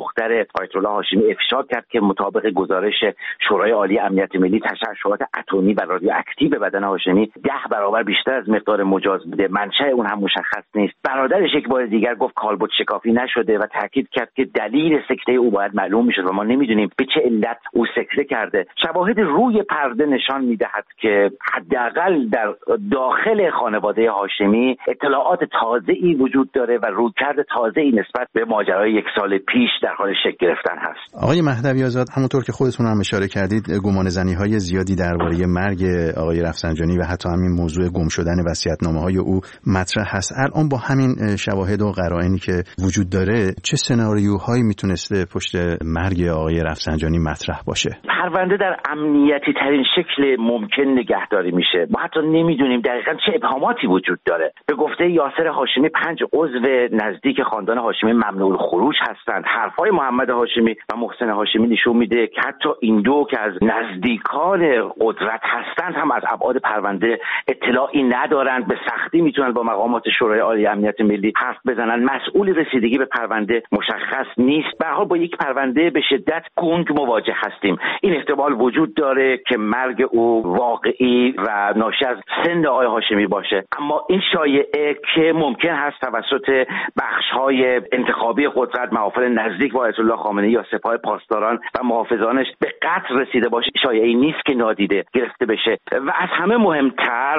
دختر آیت الله هاشمی افشا کرد که مطابق گزارش شورای عالی امنیت ملی تشعشعات اتمی و رادیواکتیو بدن هاشمی ده برابر بیشتر از مقدار مجاز بوده. منشأ اون هم مشخص نیست. برادرش یک بار دیگر گفت کالبد شکافی نشده و تاکید کرد که دلیل سکته او باید معلوم میشد و ما نمیدونیم به چه علت او سکته کرده. شواهد روی پرده نشان میدهد که حداقل در داخل خانواده هاشمی اطلاعات تازه‌ای وجود داره و رویکرد تازه‌ای نسبت به ماجرای یک سال پیش در حال شکل گرفتن هست. آقای مهدوی آزاد، همونطور که خودتون هم اشاره کردید گمانه‌زنی‌های زیادی درباره مرگ آقای رفسنجانی و حتی همین موضوع گم شدن وصیت‌نامه‌های او مطرح هست. الان با همین شواهد و قرائنی که وجود داره چه سناریوهایی میتونسته پشت مرگ آقای رفسنجانی مطرح باشه؟ پرونده در امنیتی ترین شکل ممکن نگهداری میشه. ما حتی نمیدونیم دقیقاً چه ابهاماتی وجود داره. به گفته یاسر هاشمی پنج عضو نزدیک خاندان هاشمی ممنوع الخروج هستند. حرفای محمد هاشمی و محسن هاشمی نشون میده که حتی این دو که از نزدیکان قدرت هستند هم از ابعاد پرونده اطلاعی ندارند. به سختی میتونن با مقامات شورای عالی امنیت ملی حرف بزنن. مسئول رسیدگی به پرونده مشخص نیست. به هر حال با یک پرونده به شدت گنگ مواجه هستیم. این احتمال وجود داره که مرگ او واقعی و ناشی از سن آقای هاشمی باشه، اما این شایعه که ممکن هست توسط بخش‌های انتخابی قدرت محافل نزدیک با آیت الله خامنه‌ای یا سپاه پاسداران و محافظانش به قتل رسیده باشه شایعه‌ای نیست که نادیده گرفته بشه. و از همه مهمتر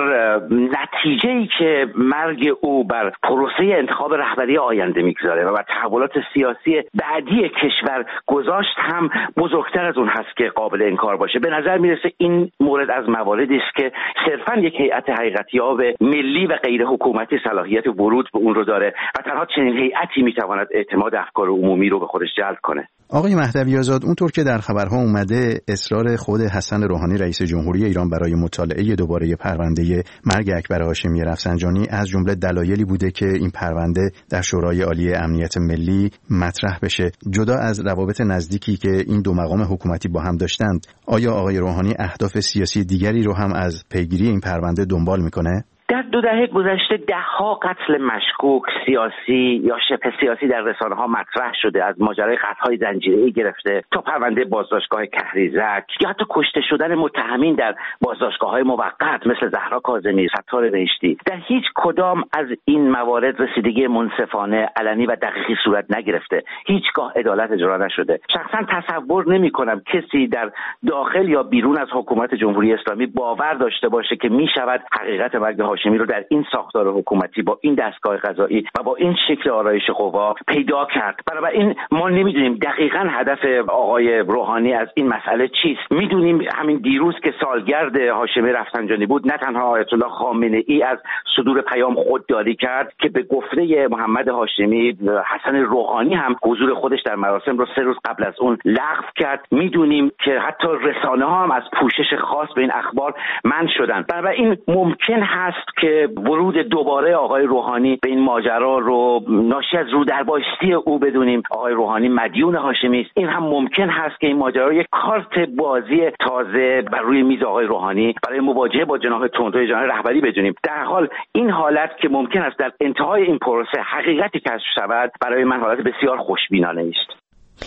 نتیجه‌ای که مرگ او بر پروسه انتخاب رهبری آینده میگذاره و بر تحولات سیاسی بعدی کشور گذاشت هم بزرگتر از اون هست که قابل انکار باشه. به نظر میرسه این مورد از مواردی است که صرفاً یک هیئت حقیقتیاب ملی و غیر حکومتی صلاحیت ورود به اون رو داره و تنها چنین هیئتی میتواند اعتماد افکار عمومی رو به خودش جلب کنه. آقای مهدوی آزاد، اونطور که در خبرها اومده اصرار خود حسن روحانی رئیس جمهوری ایران برای مطالعه دوباره پرونده مرگ اکبر هاشمی رفسنجانی از جمله دلایلی بوده که این پرونده در شورای عالی امنیت ملی مطرح بشه. جدا از روابط نزدیکی که این دو مقام حکومتی با هم داشتند، آیا آقای روحانی اهداف سیاسی دیگری رو هم از پیگیری این پرونده دنبال میکنه؟ در دو دهه گذشته ده‌ها قتل مشکوک سیاسی یا شبه سیاسی در رسانه‌ها مطرح شده، از ماجرای قتل‌های زنجیره‌ای گرفته تا پرونده بازداشتگاه کهریزک یا حتی کشته شدن متهمین در بازداشتگاه‌های موقت مثل زهرا کاظمی، ستار بهشتی. در هیچ کدام از این موارد رسیدگی منصفانه، علنی و دقیقی صورت نگرفته. هیچگاه عدالت اجرا نشده. شخصا تصور نمی‌کنم کسی در داخل یا بیرون از حکومت جمهوری اسلامی باور داشته باشه که می‌شود حقیقت مرگ هاشمی رو در این ساختار حکومتی با این دستگاه قضایی و با این شکل آرایش قوا پیدا کرد. بنابراین ما نمیدونیم دقیقاً هدف آقای روحانی از این مسئله چیست. میدونیم همین دیروز که سالگرد هاشمی رفسنجانی بود، نه تنها آیت الله خامنه‌ای از صدور پیام خودداری کرد که به گفته محمد هاشمی حسن روحانی هم حضور خودش در مراسم رو سه روز قبل از اون لغو کرد. میدونیم که حتی رسانه‌ها هم از پوشش خاص به این اخبار منع شدن. بنابراین ممکن هست که ورود دوباره آقای روحانی به این ماجرا رو ناشی از رودربایستی او بدونیم. آقای روحانی مدیون هاشمی است. این هم ممکن هست که این ماجرا یک کارت بازی تازه بر روی میز آقای روحانی برای مواجهه با جناح تندروی جناح رهبری بدونیم. در حال این حالت که ممکن است در انتهای این پروسه حقیقتی کشف شود، برای من حالت بسیار خوشبینانه است.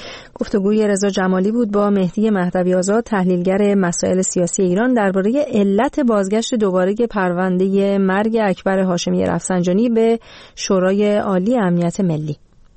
گفتگوی رضا جمالی بود با مهدی مهدوی آزاد، تحلیلگر مسائل سیاسی ایران، درباره علت بازگشت دوباره پرونده مرگ اکبر هاشمی رفسنجانی به شورای عالی امنیت ملی.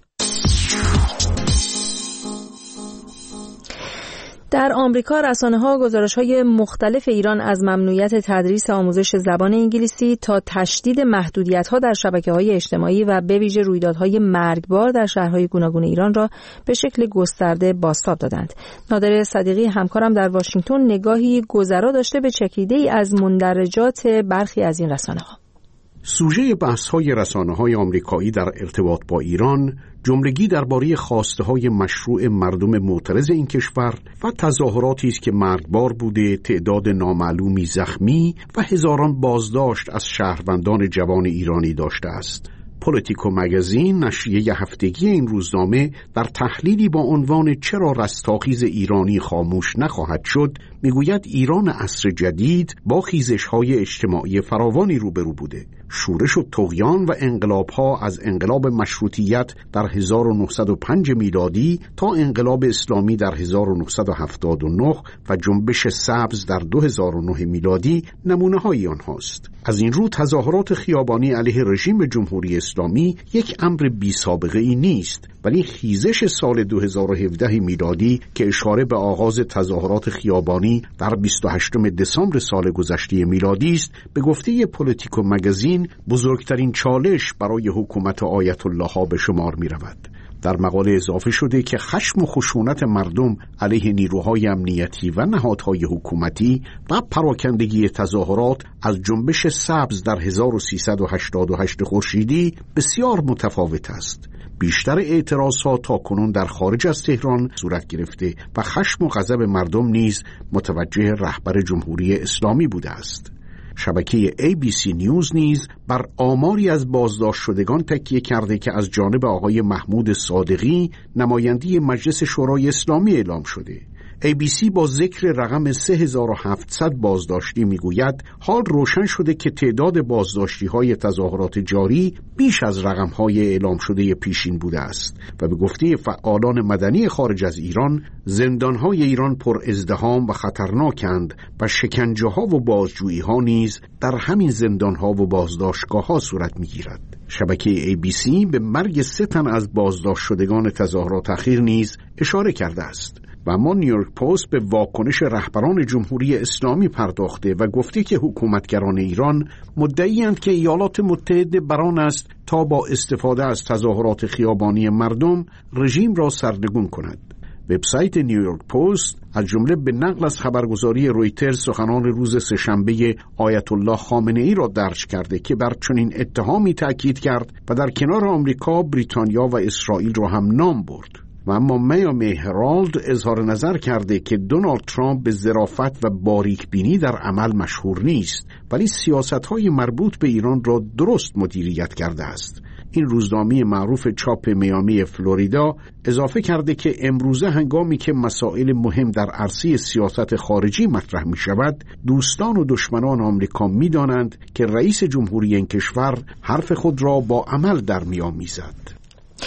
در آمریکا رسانه‌ها گزارش‌های مختلف ایران از ممنوعیت تدریس آموزش زبان انگلیسی تا تشدید محدودیت‌ها در شبکه‌های اجتماعی و به ویژه رویدادهای مرگبار در شهرهای گوناگون ایران را به شکل گسترده بازتاب دادند. نادر صدیقی همکارم در واشنگتن نگاهی گذرا داشته به چکیده‌ای از مندرجات برخی از این رسانه‌ها. سوژه بحث‌های رسانه‌های آمریکایی در ارتباط با ایران جملگی درباره خواسته‌های مشروع مردم معترض این کشور و تظاهراتی است که مرگبار بوده، تعداد نامعلومی زخمی و هزاران بازداشت از شهروندان جوان ایرانی داشته است. پولیتیکو مگزین، نشریه هفتگی این روزنامه، در تحلیلی با عنوان چرا رستاخیز ایرانی خاموش نخواهد شد میگوید ایران عصر جدید با خیزش‌های اجتماعی فراوانی روبرو بوده. شورش و طغیان و انقلاب‌ها از انقلاب مشروطیت در هزار و نهصد و پنج میلادی تا انقلاب اسلامی در هزار و نهصد و هفتاد و نه و جنبش سبز در دو هزار و نه میلادی نمونه‌های آنهاست. از این رو تظاهرات خیابانی علیه رژیم جمهوری اسلامی یک امر بی سابقه ای نیست، ولی خیزش سال دو هزار و هفده میلادی که اشاره به آغاز تظاهرات خیابانی در بیست و هشتم دسامبر سال گذشته میلادی است، به گفته پولیتیکو مگزین بزرگترین چالش برای حکومت آیت الله ها به شمار می رود. در مقاله اضافه شده که خشم و خشونت مردم علیه نیروهای امنیتی و نهادهای حکومتی و پراکندگی تظاهرات از جنبش سبز در هزار و سیصد و هشتاد و هشت خورشیدی بسیار متفاوت است. بیشتر اعتراضات تاکنون در خارج از تهران صورت گرفته و خشم و غضب مردم نیز متوجه رهبر جمهوری اسلامی بوده است. شبکه ای بی سی نیوز نیز بر آماری از بازداشت شدگان تکیه کرده که از جانب آقای محمود صادقی نماینده مجلس شورای اسلامی اعلام شده. ای بی سی با ذکر رقم سه هزار و هفتصد بازداشتی میگوید حال روشن شده که تعداد بازداشتی های تظاهرات جاری بیش از رقم های اعلام شده پیشین بوده است و به گفته فعالان مدنی خارج از ایران زندان های ایران پر ازدحام و خطرناکند و شکنجه ها و بازجویی ها نیز در همین زندان ها و بازداشتگاه ها صورت میگیرد. شبکه ای بی سی به مرگ سه تن از بازداشت شدگان تظاهرات اخیر نیز اشاره کرده است. و اما نیویورک پست به واکنش رهبران جمهوری اسلامی پرداخته و گفته که حکومتگران ایران مدعی‌اند که ایالات متحده بران است تا با استفاده از تظاهرات خیابانی مردم رژیم را سرنگون کند. وبسایت نیویورک پست از جمله به نقل از خبرگزاری رویترز سخنان روز سه‌شنبه آیت الله خامنه ای را درج کرده که بر چنین اتهامی تاکید کرد و در کنار آمریکا، بریتانیا و اسرائیل را هم نام برد. و اما میامی هرالد اظهار نظر کرده که دونالد ترامپ به ظرافت و باریکبینی در عمل مشهور نیست، ولی سیاست‌های مربوط به ایران را درست مدیریت کرده است. این روزنامه معروف چاپ میامی فلوریدا اضافه کرده که امروزه هنگامی که مسائل مهم در عرصه سیاست خارجی مطرح می شود، دوستان و دشمنان آمریکا می دانند که رئیس جمهوری این کشور حرف خود را با عمل در می آمیزد.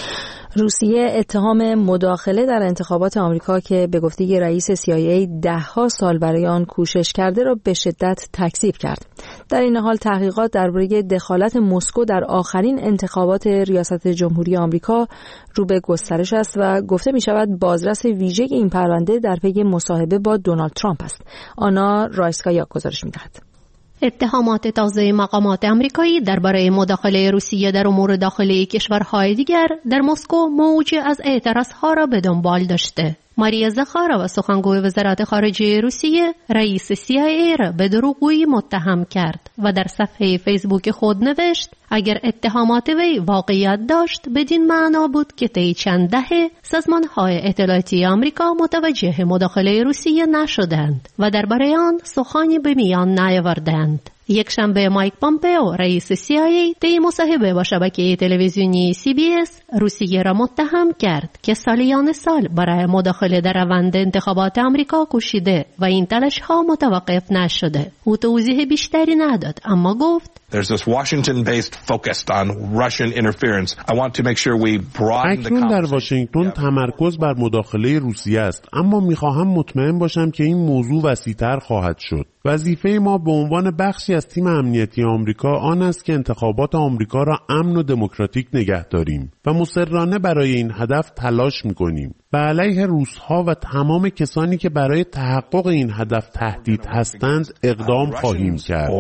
روسیه اتهام مداخله در انتخابات آمریکا که به گفته رئیس سی آی ای ده ها سال برای آن کوشش کرده را به شدت تکذیب کرد. در این حال تحقیقات درباره دخالت مسکو در آخرین انتخابات ریاست جمهوری آمریکا رو به گسترش است و گفته می شود بازرس ویژه این پرونده در پی مصاحبه با دونالد ترامپ است. آنا رایسکایا گزارش می دهد. اتهامات تازه مقامات آمریکایی درباره مداخله روسیه در امور داخلی کشورهای دیگر در مسکو موج از اعتراضها را به دنبال داشته. ماریا زخارا و سخنگوی وزارت خارجه روسیه رئیس سی آی ای را به دروغگویی متهم کرد و در صفحه فیسبوک خود نوشت اگر اتهامات وی واقعیت داشت بدین معنا بود که طی چند دهه سازمان‌های اطلاعاتی آمریکا متوجه مداخله روسیه نشدند و درباره آن سخنی به میان نیاوردند. یک شنبه مایک پامپئو رئیس سی آی ای طی مصاحبه با شبکه تلویزیونی سی بی اس روسیه را متهم کرد که سالیان سال برای مداخله در روند انتخابات آمریکا کوشیده و این تلاش‌ها متوقف نشده. او توضیح بیشتری نداد اما گفت There's this Washington-based focus on Russian interference. I want to make sure we broaden the اکنون در واشنگتن تمرکز بر مداخله روسیه است، اما می‌خواهم مطمئن باشم که این موضوع وسیع‌تر خواهد شد. وظیفه ما به عنوان بخشی از تیم امنیتی آمریکا آن است که انتخابات آمریکا را امن و دموکراتیک نگه داریم و مصرانه برای این هدف تلاش می‌کنیم. و علیه روس‌ها و تمام کسانی که برای تحقق این هدف تهدید هستند اقدام خواهیم کرد.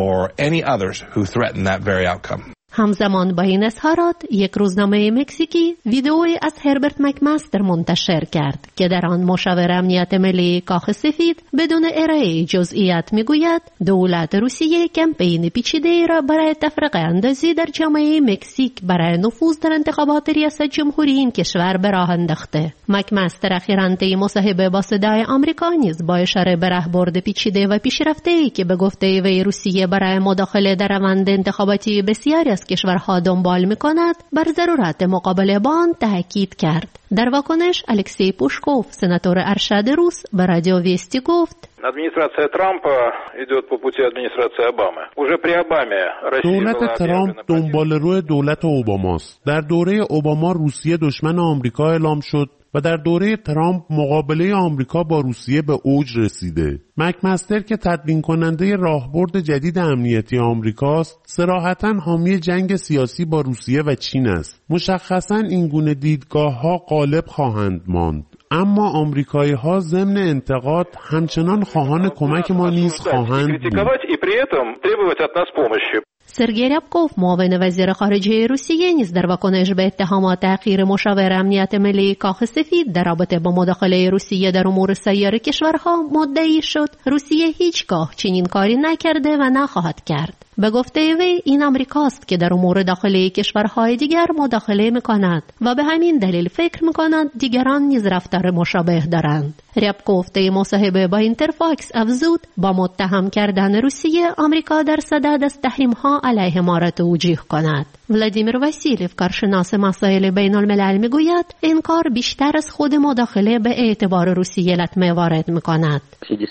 همزمان با این اظهارات یک روزنامه مکزیکی ویدئویی از هربرت مکمستر منتشر کرد که در آن مشاور امنیت ملی کاخ سفید بدون ارائه جزئیات میگوید دولت روسیه کمپین پیچیده را برای تفرقه اندازی در جامعه مکزیک برای نفوذ در انتخابات ریاست جمهوری این کشور به راه انداخته. مکمستر اخیراً طی مصاحبه با صدای آمریکا نیز با اشاره به راهبرد پیچیده و پیشرفته‌ای که به گفته وی روسیه برای مداخله در روند انتخاباتی بسیاری از کشورها دنبال می‌کند بر ضرورت مقابله با آن تاکید کرد. در واکنش الکسی پوشکوف سناتور ارشد روس به رادیو ویستی گفت Администрация Трампа идет по пути администрации Обамы. Уже при Обаме Россия دولت ترامپ دنبال روی دولت اوباماست. در دوره اوباما روسیه دشمن آمریکا اعلام شد و در دوره ترامپ مقابله آمریکا با روسیه به اوج رسیده. مکمستر که تدوین کننده راهبرد جدید امنیتی آمریکاست، صراحتاً حامی جنگ سیاسی با روسیه و چین است. مشخصاً این گونه دیدگاه‌ها غالب خواهند ماند. اما آمریکایی ها ضمن انتقاد همچنان خواهان کمک ما نیز خواهند بود. سرگئی ریابکوف معاون وزیر خارجه روسیه نیز در واکنش به اتهامات تأخیر مشاور امنیت ملی کاخ سفید در رابطه با مداخله روسیه در امور سایر کشورها مدعی شد روسیه هیچگاه چنین کاری نکرده و نخواهد کرد. به گفته وی این آمریکاست که در امور داخلی کشورهای دیگر مداخله می‌کند و به همین دلیل فکر می‌کند دیگران نیز رفتار مشابه دارند. ریابکوف طی مصاحبه با اینترفاکس افزود با متهم کردن روسیه آمریکا در صدد است تحریم‌ها علیه ما را توجیه کند. ولادیمیر واسیلیف کارشناس مسائل بین الملل میگوید این کار بیشتر از خود مداخله به اعتبار روسیه لطمه وارد می‌کند.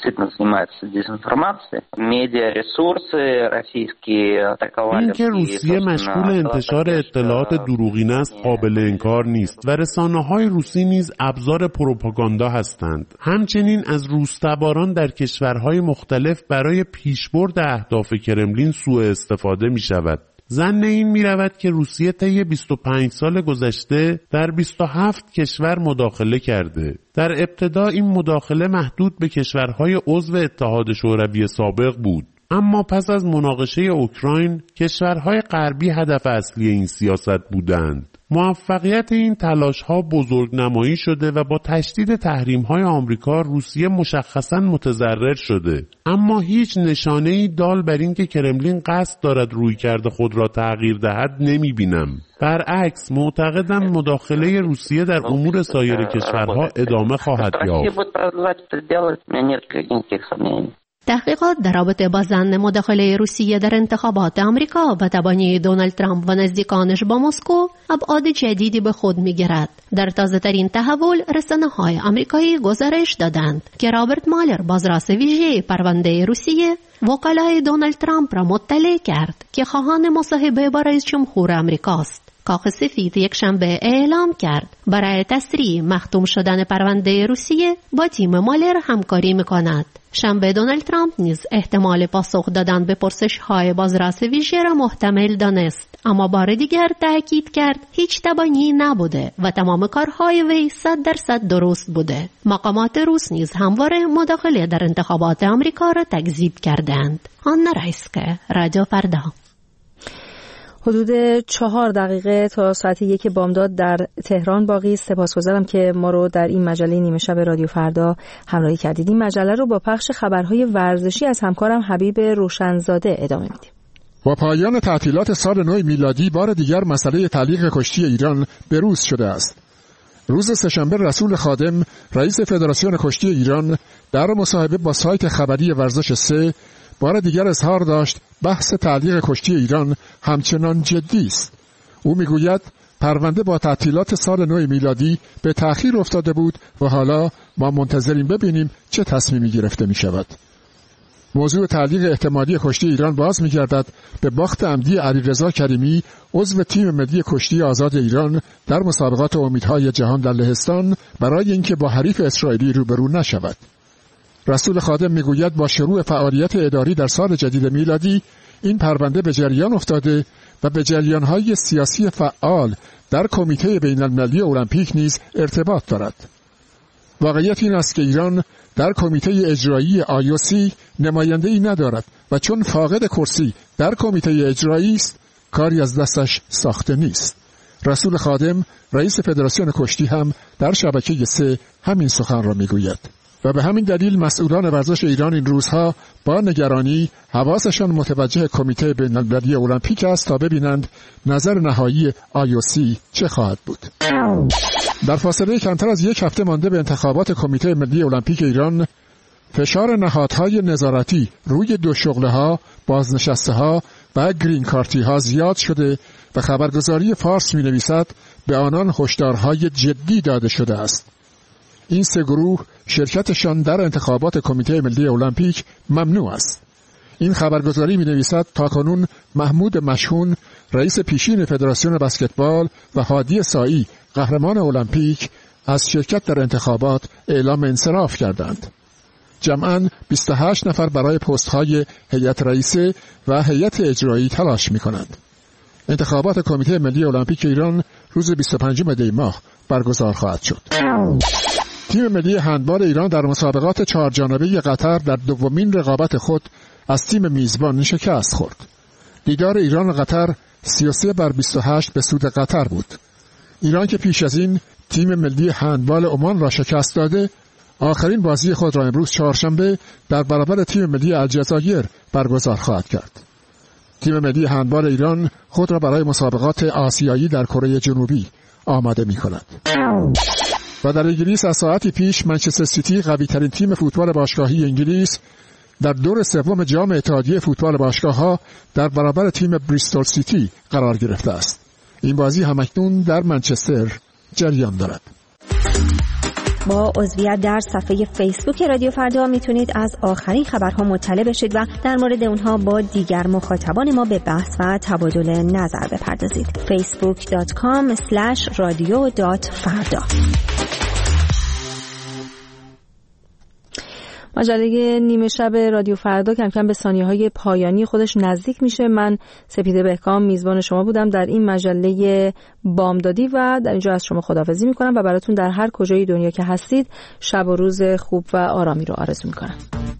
این که روسیه مشغول انتشار اطلاعات دروغین است قابل انکار نیست و رسانه‌های روسی نیز ابزار پروپاگاندا هستند. همچنین از روس‌تباران در کشورهای مختلف برای پیشبرد اهداف کرملین سوء استفاده می‌شود. ظن این می رود که روسیه طی بیست و پنج سال گذشته در بیست و هفت کشور مداخله کرده. در ابتدا این مداخله محدود به کشورهای عضو اتحاد شوروی سابق بود. اما پس از مناقشه اوکراین کشورهای غربی هدف اصلی این سیاست بودند. موفقیت این تلاش‌ها بزرگنمایی شده و با تشدید تحریم‌های آمریکا روسیه مشخصاً متضرر شده. اما هیچ نشانه‌ای دال بر این که کرملین قصد دارد رویکرد خود را تغییر دهد نمی‌بینم. برعکس معتقدم مداخله روسیه در امور سایر کشورها ادامه خواهد یافت. تحقیقات در رابطه با ظن مداخله روسیه در انتخابات آمریکا و تبانی دونالد ترامپ و نزدیکانش با مسکو ابعاد جدیدی به خود می‌گیرد. در تازه‌ترین تحول رسانه‌های آمریکایی گزارش دادند که رابرت مالر بازرس ویژه پرونده روسیه وکلای دونالد ترامپ را مطلع کرد که خواهان مصاحبه با رئیس جمهور آمریکاست. کاخ سفید یک شنبه اعلام کرد برای تسریع مختوم شدن پرونده روسیه با تیم مالر همکاری می‌کند. شنبه دونالد ترامپ نیز احتمال پاسخ دادن به پرسش‌های بازرس ویژه را محتمل دانست، اما بار دیگر تأکید کرد هیچ تبانی نبوده و تمام کارهای وی صد درصد درست بوده. مقامات روس نیز همواره مداخله در انتخابات آمریکا را تکذیب کردند. آنا رایسکه، رادیو فردا. حدود چهار دقیقه تا ساعت یک بامداد در تهران باقی. سپاسگزارم که ما رو در این مجله نیمه شب رادیو فردا همراهی کردید. این مجله رو با پخش خبرهای ورزشی از همکارم حبیب روشنزاده ادامه میدیم. با پایان تعطیلات سال نو میلادی بار دیگر مسئله تعلیق کشتی ایران بروز شده است. روز سه‌شنبه رسول خادم رئیس فدراسیون کشتی ایران در مصاحبه با سایت خبری ورزش سه بار دیگر اظهار داشت بحث تعلیق کشتی ایران همچنان جدی است. او میگوید پرونده با تعطیلات سال نو میلادی به تأخیر افتاده بود و حالا ما منتظریم ببینیم چه تصمیمی گرفته می شود. موضوع تعلیق احتمالی کشتی ایران باز می گردد به باخت عمدی علیرضا کریمی عضو تیم ملی کشتی آزاد ایران در مسابقات امیدهای جهان در لهستان برای اینکه با حریف اسرائیلی روبرو نشود. رسول خادم میگوید با شروع فعالیت اداری در سال جدید میلادی این پرونده به جریان افتاده و به جریان‌های سیاسی فعال در کمیته بین‌المللی المپیک نیز ارتباط دارد. واقعیت این است که ایران در کمیته اجرایی آی او سی نماینده‌ای ندارد و چون فاقد کرسی در کمیته اجرایی است کاری از دستش ساخته نیست. رسول خادم رئیس فدراسیون کشتی هم در شبکه سه همین سخن را میگوید. و به همین دلیل مسئولان ورزش ایران این روزها با نگرانی حواسشان متوجه کمیته بین‌المللی المپیک است تا ببینند نظر نهایی آی او سی چه خواهد بود. در فاصله کمتر از یک هفته مانده به انتخابات کمیته ملی المپیک ایران، فشار نهادهای نظارتی روی دو شغله‌ها، بازنشسته‌ها و گرین کارتی ها زیاد شده و خبرگزاری فارس می نویسد به آنان هشدارهای جدی داده شده است. این سه گروه شرکتشان در انتخابات کمیته ملی المپیک ممنوع است. این خبرگزاری می نویسد تاکنون محمود مشهون رئیس پیشین فدراسیون بسکتبال و هادی سایی قهرمان المپیک از شرکت در انتخابات اعلام انصراف کردند. جمعاً بیست و هشت نفر برای پست‌های هیئت رئیسه و هیئت اجرایی تلاش می‌کنند. انتخابات کمیته ملی المپیک ایران روز بیست و پنجم دی ماه برگزار خواهد شد. تیم ملی هندبال ایران در مسابقات چهار جانبه قطر در دومین رقابت خود از تیم میزبان شکست خورد. دیدار ایران و قطر سی و سه بر بیست و هشت به سود قطر بود. ایران که پیش از این تیم ملی هندبال عمان را شکست داده، آخرین بازی خود را امروز چهارشنبه در برابر تیم ملی الجزایر برگزار خواهد کرد. تیم ملی هندبال ایران خود را برای مسابقات آسیایی در کره جنوبی آماده می کند. و در انگلیس از ساعتی پیش منچستر سیتی قوی ترین تیم فوتبال باشگاهی انگلیس در دور سوم جام اتحادیه فوتبال باشگاه‌ها در برابر تیم بریستول سیتی قرار گرفته است. این بازی همکنون در منچستر جریان دارد. با عضویت در صفحه فیسبوک رادیو فردا میتونید از آخرین خبرها مطلع بشید و در مورد اونها با دیگر مخاطبان ما به بحث و تبادل نظر بپردازید. فیسبوک دات کام اسلش رادیو دات فردا. مجله نیمه شب رادیو فردا کم کم به ثانیه‌های پایانی خودش نزدیک میشه. من سپیده بهکام میزبان شما بودم در این مجله بامدادی و در اینجا از شما خداحافظی میکنم و براتون در هر کجای دنیا که هستید شب و روز خوب و آرامی رو آرزو میکنم.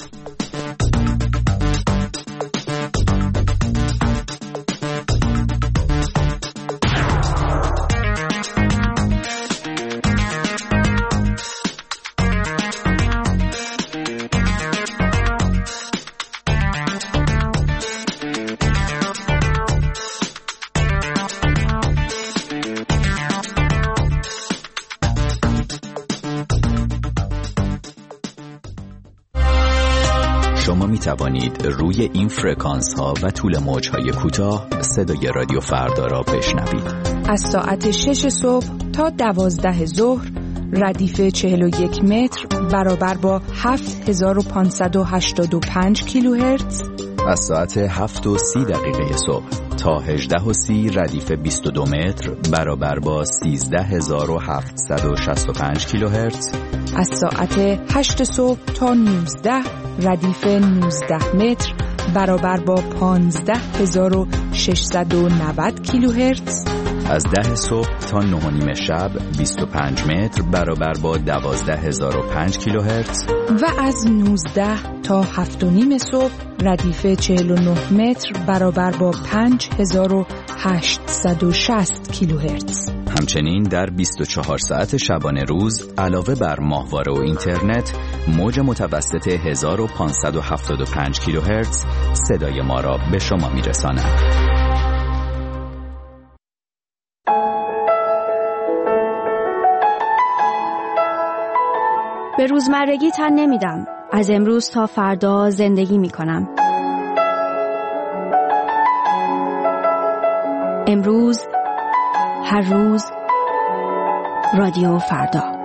می توانید روی این فرکانس ها و طول موج های کوتاه صدای رادیو فردا را بشنوید. از ساعت شش صبح تا دوازده ظهر ردیف چهل و یک متر برابر با هفت هزار و پانصد و هشتاد و پنج کیلوهرتز. از ساعت هفت و سی دقیقه صبح تا هجده و سی ردیف بیست و دو متر برابر با سیزده هزار و هفتصد و شصت و پنج کیلوهرتز. از ساعت هشت صبح تا نوزده ردیف نوزده متر برابر با پانزده هزار و ششصد و نود کیلوهرتز. از ده صبح تا نه و نیم شب بیست و پنج متر برابر با دوازده هزار و پنج کیلوهرتز. و از نوزده تا هفت و نیم صبح ردیف چهل و نه متر برابر با پنج هزار و هشتصد و شصت کیلوهرتز. همچنین در بیست و چهار ساعت شبانه روز علاوه بر ماهواره و اینترنت موج متوسط هزار و پانصد و هفتاد و پنج کیلوهرتز صدای ما را به شما میرساند. به روزمرگی تن نمیدم. از امروز تا فردا زندگی میکنم. امروز، هر روز، رادیو فردا.